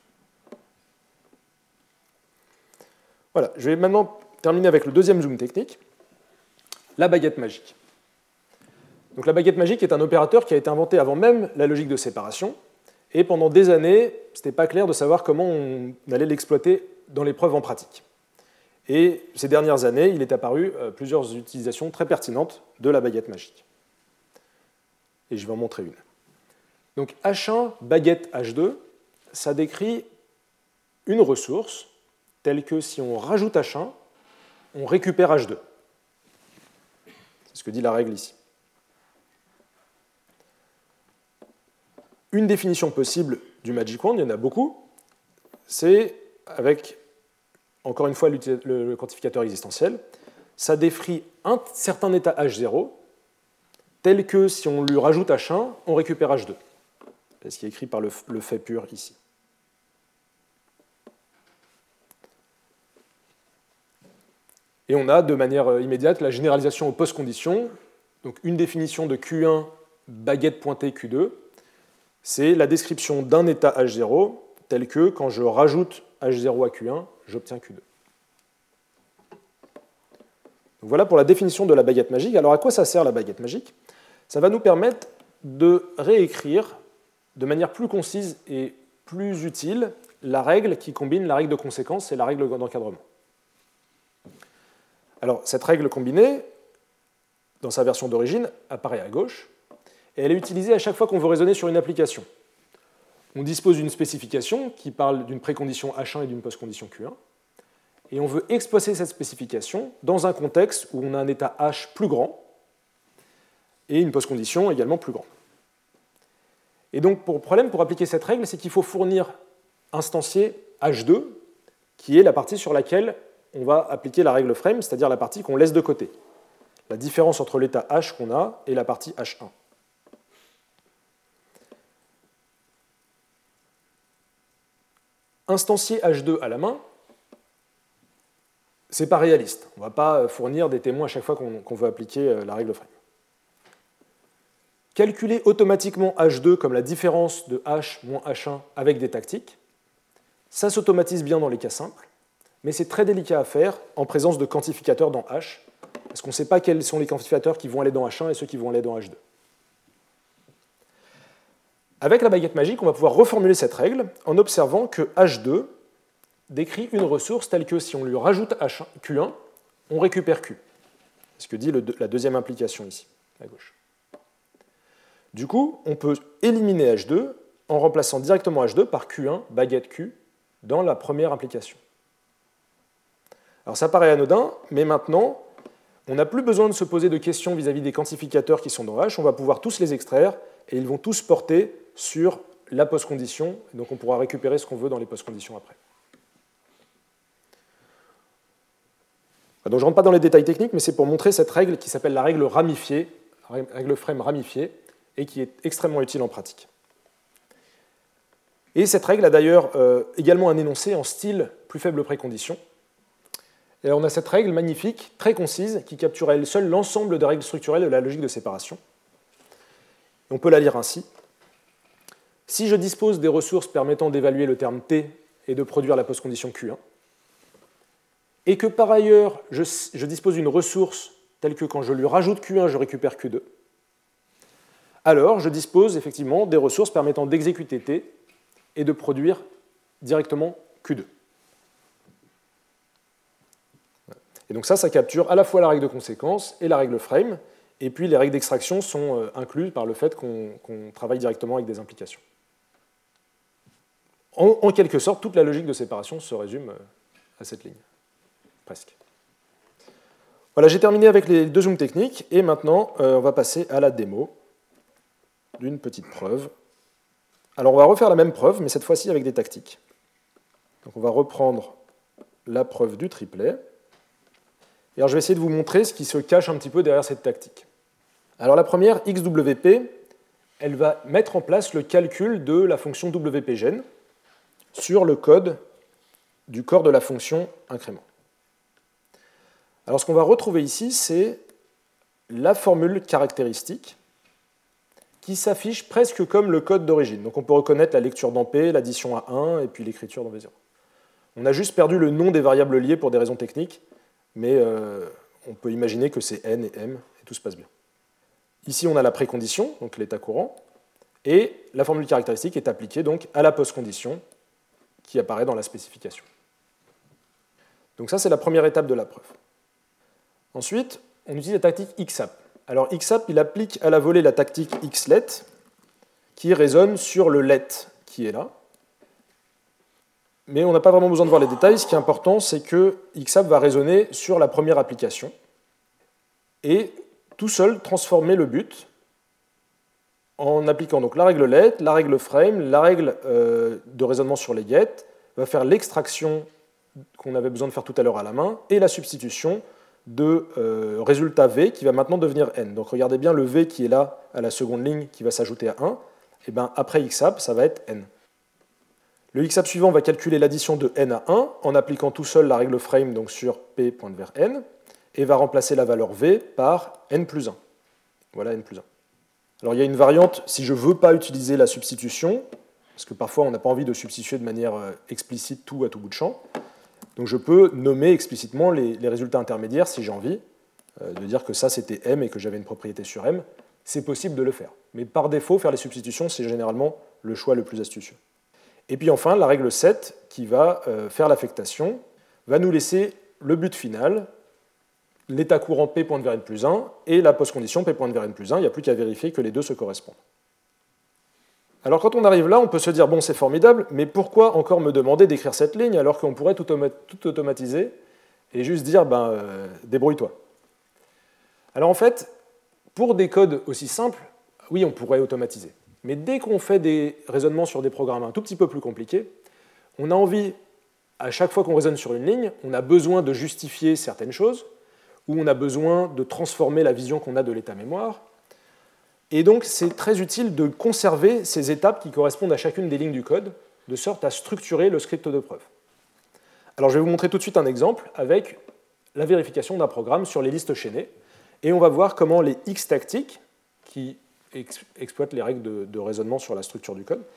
Voilà, je vais maintenant terminer avec le deuxième zoom technique, la baguette magique. Donc la baguette magique est un opérateur qui a été inventé avant même la logique de séparation, et pendant des années, ce n'était pas clair de savoir comment on allait l'exploiter dans les preuves en pratique. Et ces dernières années, il est apparu plusieurs utilisations très pertinentes de la baguette magique. Et je vais en montrer une. Donc H1 baguette H2, ça décrit une ressource telle que si on rajoute H1, on récupère H2. C'est ce que dit la règle ici. Une définition possible du Magic Wand, il y en a beaucoup, c'est avec, encore une fois, le quantificateur existentiel, ça décrit un certain état H0, tel que si on lui rajoute H1, on récupère H2. C'est ce qui est écrit par le fait pur ici. Et on a de manière immédiate la généralisation aux postconditions. Donc une définition de Q1 baguette pointée Q2, c'est la description d'un état H0 tel que quand je rajoute H0 à Q1, j'obtiens Q2. Donc voilà pour la définition de la baguette magique. Alors à quoi ça sert la baguette magique? Ça va nous permettre de réécrire de manière plus concise et plus utile la règle qui combine la règle de conséquence et la règle d'encadrement. Alors cette règle combinée, dans sa version d'origine, apparaît à gauche, et elle est utilisée à chaque fois qu'on veut raisonner sur une application. On dispose d'une spécification qui parle d'une précondition H1 et d'une postcondition Q1, et on veut exploiter cette spécification dans un contexte où on a un état H plus grand et une postcondition également plus grande. Et donc, le problème pour appliquer cette règle, c'est qu'il faut fournir instancier H2, qui est la partie sur laquelle on va appliquer la règle frame, c'est-à-dire la partie qu'on laisse de côté. La différence entre l'état H qu'on a et la partie H1. Instancier H2 à la main, c'est pas réaliste. On ne va pas fournir des témoins à chaque fois qu'on veut appliquer la règle frame. Calculer automatiquement H2 comme la différence de H moins H1 avec des tactiques, ça s'automatise bien dans les cas simples, mais c'est très délicat à faire en présence de quantificateurs dans H, parce qu'on ne sait pas quels sont les quantificateurs qui vont aller dans H1 et ceux qui vont aller dans H2. Avec la baguette magique, on va pouvoir reformuler cette règle en observant que H2 décrit une ressource telle que si on lui rajoute Q1, on récupère Q. C'est ce que dit la deuxième implication ici, à gauche. Du coup, on peut éliminer H2 en remplaçant directement H2 par Q1, baguette Q, dans la première implication. Alors ça paraît anodin, mais maintenant, on n'a plus besoin de se poser de questions vis-à-vis des quantificateurs qui sont dans H, on va pouvoir tous les extraire, et ils vont tous porter sur la postcondition, donc on pourra récupérer ce qu'on veut dans les postconditions après. Donc je ne rentre pas dans les détails techniques, mais c'est pour montrer cette règle qui s'appelle la règle ramifiée, règle frame ramifiée, et qui est extrêmement utile en pratique. Et cette règle a d'ailleurs également un énoncé en style plus faible précondition. Et on a cette règle magnifique, très concise, qui capture à elle seule l'ensemble des règles structurelles de la logique de séparation. Et on peut la lire ainsi. Si je dispose des ressources permettant d'évaluer le terme T et de produire la postcondition Q1, et que par ailleurs je dispose d'une ressource telle que quand je lui rajoute Q1, je récupère Q2, alors je dispose effectivement des ressources permettant d'exécuter T et de produire directement Q2. Et donc ça capture à la fois la règle de conséquence et la règle frame, et puis les règles d'extraction sont incluses par le fait qu'on travaille directement avec des implications. En quelque sorte, toute la logique de séparation se résume à cette ligne. Presque. Voilà, j'ai terminé avec les deux zooms techniques, et maintenant on va passer à la démo d'une petite preuve. Alors on va refaire la même preuve, mais cette fois-ci avec des tactiques. Donc on va reprendre la preuve du triplet. Et alors je vais essayer de vous montrer ce qui se cache un petit peu derrière cette tactique. Alors la première, XWP, elle va mettre en place le calcul de la fonction WPGen sur le code du corps de la fonction incrément. Alors ce qu'on va retrouver ici, c'est la formule caractéristique qui s'affiche presque comme le code d'origine. Donc on peut reconnaître la lecture dans P, l'addition à 1 et puis l'écriture dans V0. On a juste perdu le nom des variables liées pour des raisons techniques, mais on peut imaginer que c'est N et M et tout se passe bien. Ici on a la précondition, donc l'état courant, et la formule caractéristique est appliquée donc à la postcondition qui apparaît dans la spécification. Donc ça c'est la première étape de la preuve. Ensuite, on utilise la tactique XAP. Alors XAP, il applique à la volée la tactique XLET, qui résonne sur le let qui est là. Mais on n'a pas vraiment besoin de voir les détails. Ce qui est important, c'est que XAP va résonner sur la première application et tout seul transformer le but en appliquant donc la règle let, la règle frame, la règle de raisonnement sur les get, va faire l'extraction qu'on avait besoin de faire tout à l'heure à la main et la substitution de résultat V qui va maintenant devenir N. Donc regardez bien le V qui est là à la seconde ligne qui va s'ajouter à 1. Et bien après XAP, ça va être N. Le XAP suivant va calculer l'addition de N à 1 en appliquant tout seul la règle frame donc sur P pointe vers N et va remplacer la valeur V par N plus 1. Voilà N plus 1. Alors il y a une variante si je ne veux pas utiliser la substitution, parce que parfois on n'a pas envie de substituer de manière explicite tout à tout bout de champ. Donc je peux nommer explicitement les résultats intermédiaires si j'ai envie. de dire que ça c'était M et que j'avais une propriété sur M, c'est possible de le faire. Mais par défaut, faire les substitutions, c'est généralement le choix le plus astucieux. Et puis enfin, la règle 7, qui va faire l'affectation, va nous laisser le but final, l'état courant P point de Vn plus 1 et la postcondition P point de Vn plus 1. Il n'y a plus qu'à vérifier que les deux se correspondent. Alors quand on arrive là, on peut se dire, bon, c'est formidable, mais pourquoi encore me demander d'écrire cette ligne alors qu'on pourrait tout automatiser et juste dire, débrouille-toi. Alors en fait, pour des codes aussi simples, oui, on pourrait automatiser. Mais dès qu'on fait des raisonnements sur des programmes un tout petit peu plus compliqués, on a envie, à chaque fois qu'on raisonne sur une ligne, on a besoin de justifier certaines choses, ou on a besoin de transformer la vision qu'on a de l'état mémoire. Et donc, c'est très utile de conserver ces étapes qui correspondent à chacune des lignes du code, de sorte à structurer le script de preuve. Alors, je vais vous montrer tout de suite un exemple avec la vérification d'un programme sur les listes chaînées. Et on va voir comment les X tactiques, qui exploitent les règles de raisonnement sur la structure du code,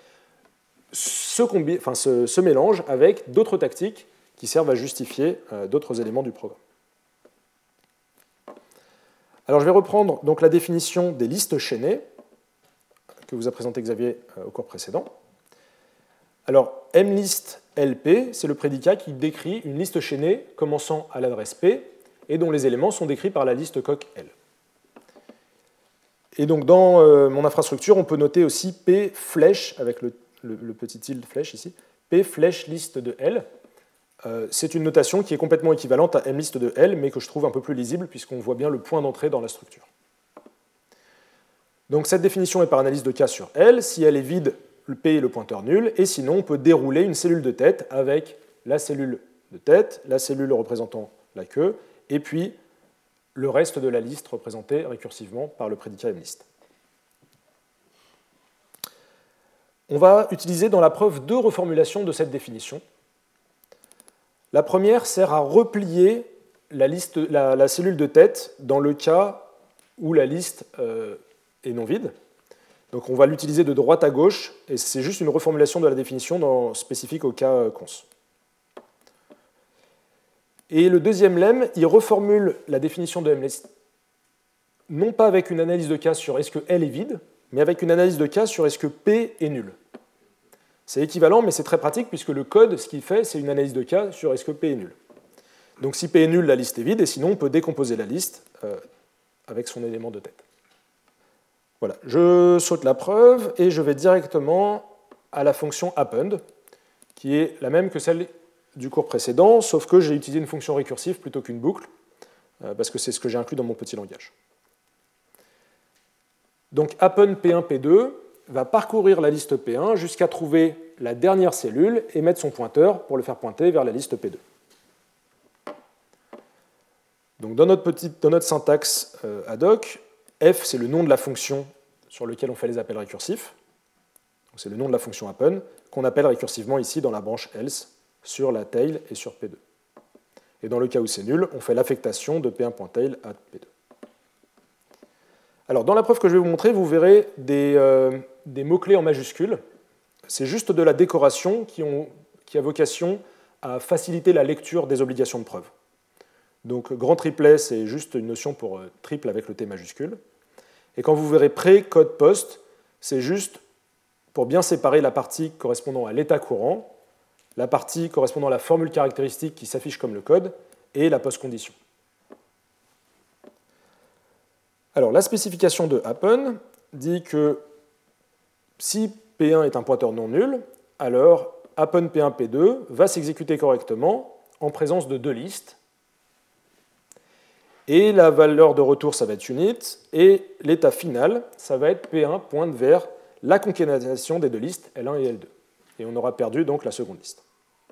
se mélangent avec d'autres tactiques qui servent à justifier d'autres éléments du programme. Alors je vais reprendre donc la définition des listes chaînées que vous a présenté Xavier au cours précédent. Alors mlist LP, c'est le prédicat qui décrit une liste chaînée commençant à l'adresse P et dont les éléments sont décrits par la liste coq L. Et donc dans mon infrastructure, on peut noter aussi P flèche, avec le petit tilde flèche ici, P flèche liste de L. C'est une notation qui est complètement équivalente à mlist de L, mais que je trouve un peu plus lisible puisqu'on voit bien le point d'entrée dans la structure. Donc cette définition est par analyse de cas sur L. Si elle est vide, le P est le pointeur nul, et sinon on peut dérouler une cellule de tête avec la cellule de tête, la cellule représentant la queue, et puis le reste de la liste représenté récursivement par le prédicat mlist. On va utiliser dans la preuve deux reformulations de cette définition. La première sert à replier la cellule de tête dans le cas où la liste est non vide. Donc on va l'utiliser de droite à gauche, et c'est juste une reformulation de la définition spécifique au cas cons. Et le deuxième lemme, il reformule la définition de mlist, non pas avec une analyse de cas sur est-ce que L est vide, mais avec une analyse de cas sur est-ce que P est nul. C'est équivalent, mais c'est très pratique, puisque le code, ce qu'il fait, c'est une analyse de cas sur est-ce que P est nul. Donc si P est nul, la liste est vide, et sinon on peut décomposer la liste avec son élément de tête. Voilà, je saute la preuve, et je vais directement à la fonction append, qui est la même que celle du cours précédent, sauf que j'ai utilisé une fonction récursive plutôt qu'une boucle, parce que c'est ce que j'ai inclus dans mon petit langage. Donc append P1, P2 va parcourir la liste P1 jusqu'à trouver la dernière cellule et mettre son pointeur pour le faire pointer vers la liste P2. Donc dans notre syntaxe ad hoc, f c'est le nom de la fonction sur laquelle on fait les appels récursifs. C'est le nom de la fonction append qu'on appelle récursivement ici dans la branche else sur la tail et sur P2. Et dans le cas où c'est nul, on fait l'affectation de P1.tail à P2. Alors, dans la preuve que je vais vous montrer, vous verrez des mots-clés en majuscules. C'est juste de la décoration qui a vocation à faciliter la lecture des obligations de preuve. Donc, grand triplet, c'est juste une notion pour triple avec le T majuscule. Et quand vous verrez pré, code, post, c'est juste pour bien séparer la partie correspondant à l'état courant, la partie correspondant à la formule caractéristique qui s'affiche comme le code, et la post-condition. Alors, la spécification de append dit que si P1 est un pointeur non nul, alors append P1, P2 va s'exécuter correctement en présence de deux listes. Et la valeur de retour, ça va être unit, et l'état final, ça va être P1 pointe vers la concaténation des deux listes, L1 et L2. Et on aura perdu donc la seconde liste.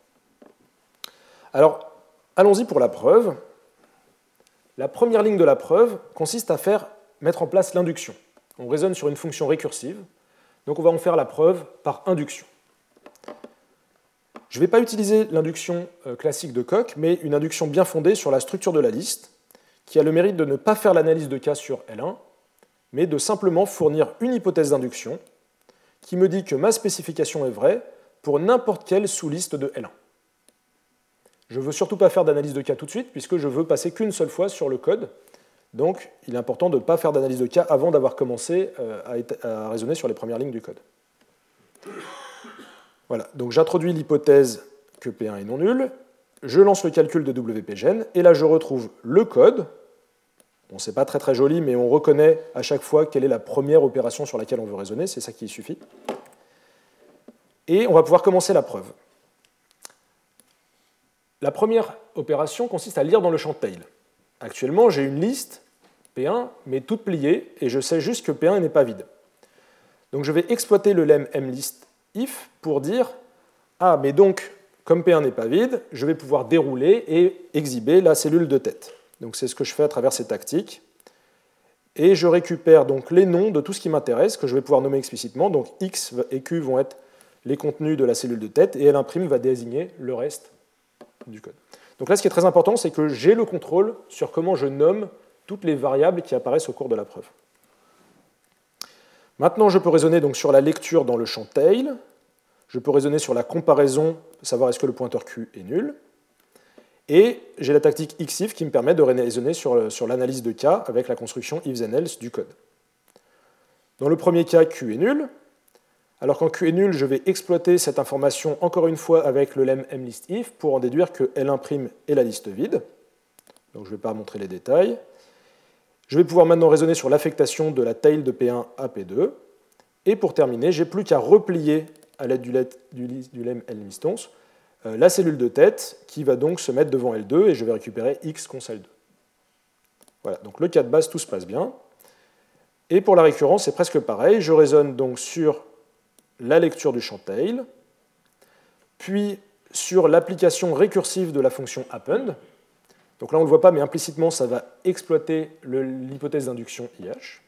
Alors, allons-y pour la preuve. La première ligne de la preuve consiste à mettre en place l'induction. On raisonne sur une fonction récursive, donc on va en faire la preuve par induction. Je ne vais pas utiliser l'induction classique de Coq, mais une induction bien fondée sur la structure de la liste, qui a le mérite de ne pas faire l'analyse de cas sur L1, mais de simplement fournir une hypothèse d'induction qui me dit que ma spécification est vraie pour n'importe quelle sous-liste de L1. Je ne veux surtout pas faire d'analyse de cas tout de suite, puisque je veux passer qu'une seule fois sur le code Donc, il est important de ne pas faire d'analyse de cas avant d'avoir commencé à raisonner sur les premières lignes du code. Voilà, donc j'introduis l'hypothèse que P1 est non nul, je lance le calcul de WPGen, et là je retrouve le code. Bon, c'est pas très très joli, mais on reconnaît à chaque fois quelle est la première opération sur laquelle on veut raisonner, c'est ça qui suffit. Et on va pouvoir commencer la preuve. La première opération consiste à lire dans le champ tail. Actuellement, j'ai une liste P1, mais toute pliée, et je sais juste que P1 n'est pas vide. Donc je vais exploiter le lemme mlist if pour dire ah, mais donc, comme P1 n'est pas vide, je vais pouvoir dérouler et exhiber la cellule de tête. Donc c'est ce que je fais à travers ces tactiques. Et je récupère donc les noms de tout ce qui m'intéresse, que je vais pouvoir nommer explicitement. Donc X et Q vont être les contenus de la cellule de tête, et L' va désigner le reste du code. Donc là, ce qui est très important, c'est que j'ai le contrôle sur comment je nomme toutes les variables qui apparaissent au cours de la preuve. Maintenant, je peux raisonner donc sur la lecture dans le champ tail. Je peux raisonner sur la comparaison, savoir est-ce que le pointeur Q est nul. Et j'ai la tactique xif qui me permet de raisonner sur l'analyse de cas avec la construction if then else du code. Dans le premier cas, Q est nul. Alors quand Q est nul, je vais exploiter cette information encore une fois avec le lemme mlist_if pour en déduire que L' est la liste vide. Donc je ne vais pas montrer les détails. Je vais pouvoir maintenant raisonner sur l'affectation de la tail de P1 à P2. Et pour terminer, j'ai plus qu'à replier à l'aide du lemme L-listons la cellule de tête qui va donc se mettre devant L2 et je vais récupérer X cons L2. Voilà, donc le cas de base, tout se passe bien. Et pour la récurrence, c'est presque pareil. Je raisonne donc sur la lecture du champ tail, puis sur l'application récursive de la fonction append. Donc là, on ne le voit pas, mais implicitement, ça va exploiter l'hypothèse d'induction IH.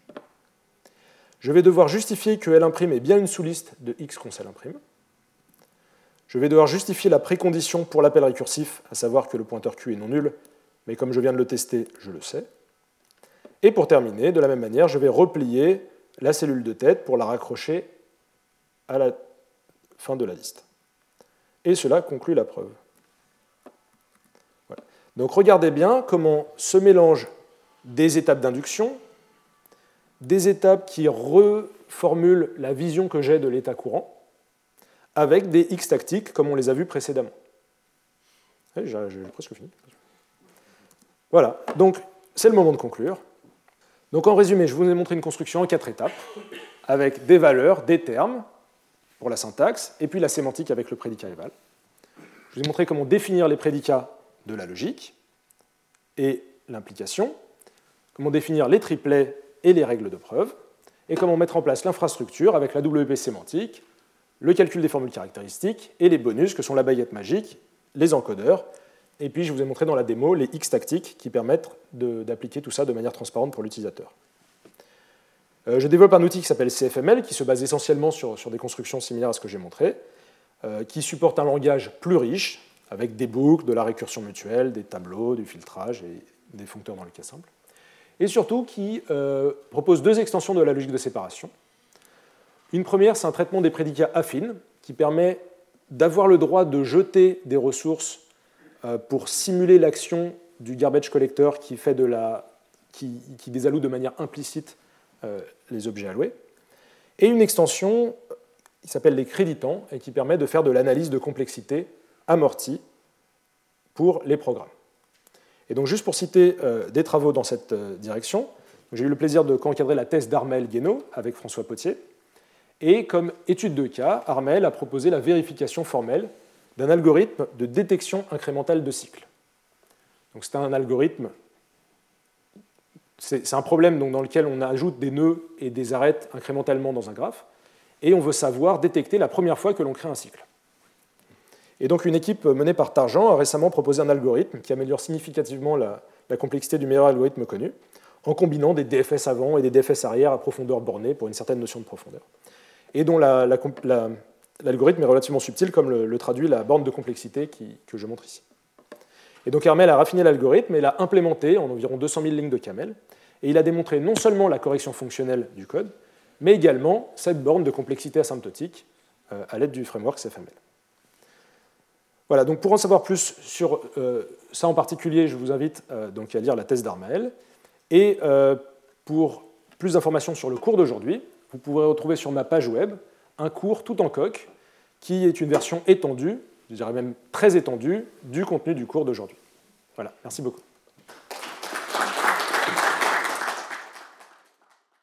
Je vais devoir justifier que L' est bien une sous-liste de X cons L'. Je vais devoir justifier la précondition pour l'appel récursif, à savoir que le pointeur Q est non nul, mais comme je viens de le tester, je le sais. Et pour terminer, de la même manière, je vais replier la cellule de tête pour la raccrocher à la fin de la liste. Et cela conclut la preuve. Voilà. Donc regardez bien comment se mélangent des étapes d'induction, des étapes qui reformulent la vision que j'ai de l'état courant, avec des X tactiques, comme on les a vus précédemment. J'ai presque fini. Voilà, donc c'est le moment de conclure. Donc en résumé, je vous ai montré une construction en 4 étapes, avec des valeurs, des termes, pour la syntaxe, et puis la sémantique avec le prédicat eval. Je vous ai montré comment définir les prédicats de la logique et l'implication, comment définir les triplets et les règles de preuve, et comment mettre en place l'infrastructure avec la WP sémantique, le calcul des formules caractéristiques et les bonus que sont la baguette magique, les encodeurs, et puis je vous ai montré dans la démo les X tactiques qui permettent d'appliquer tout ça de manière transparente pour l'utilisateur. Je développe un outil qui s'appelle CFML, qui se base essentiellement sur des constructions similaires à ce que j'ai montré, qui supporte un langage plus riche, avec des boucles, de la récursion mutuelle, des tableaux, du filtrage et des foncteurs dans le cas simple, et surtout qui propose 2 extensions de la logique de séparation. Une première, c'est un traitement des prédicats affines, qui permet d'avoir le droit de jeter des ressources pour simuler l'action du garbage collector qui désalloue de manière implicite les objets alloués, et une extension qui s'appelle les créditants et qui permet de faire de l'analyse de complexité amortie pour les programmes. Et donc juste pour citer des travaux dans cette direction, j'ai eu le plaisir de co-encadrer la thèse d'Armel-Guénaud avec François Potier, et comme étude de cas, Armel a proposé la vérification formelle d'un algorithme de détection incrémentale de cycles. Donc c'est un algorithme. C'est un problème donc, dans lequel on ajoute des nœuds et des arêtes incrémentalement dans un graphe, et on veut savoir détecter la première fois que l'on crée un cycle. Et donc une équipe menée par Tarjan a récemment proposé un algorithme qui améliore significativement la complexité du meilleur algorithme connu, en combinant des DFS avant et des DFS arrière à profondeur bornée pour une certaine notion de profondeur, et dont l'algorithme est relativement subtil, comme le traduit la borne de complexité que je montre ici. Et donc Armel a raffiné l'algorithme et l'a implémenté en environ 200 000 lignes de camel, et il a démontré non seulement la correction fonctionnelle du code, mais également cette borne de complexité asymptotique à l'aide du framework CFML. Voilà, donc pour en savoir plus sur ça en particulier, je vous invite donc à lire la thèse d'Armel. Et pour plus d'informations sur le cours d'aujourd'hui, vous pourrez retrouver sur ma page web un cours tout en coq qui est une version étendue, je dirais même très étendue, du contenu du cours d'aujourd'hui. Voilà, merci beaucoup.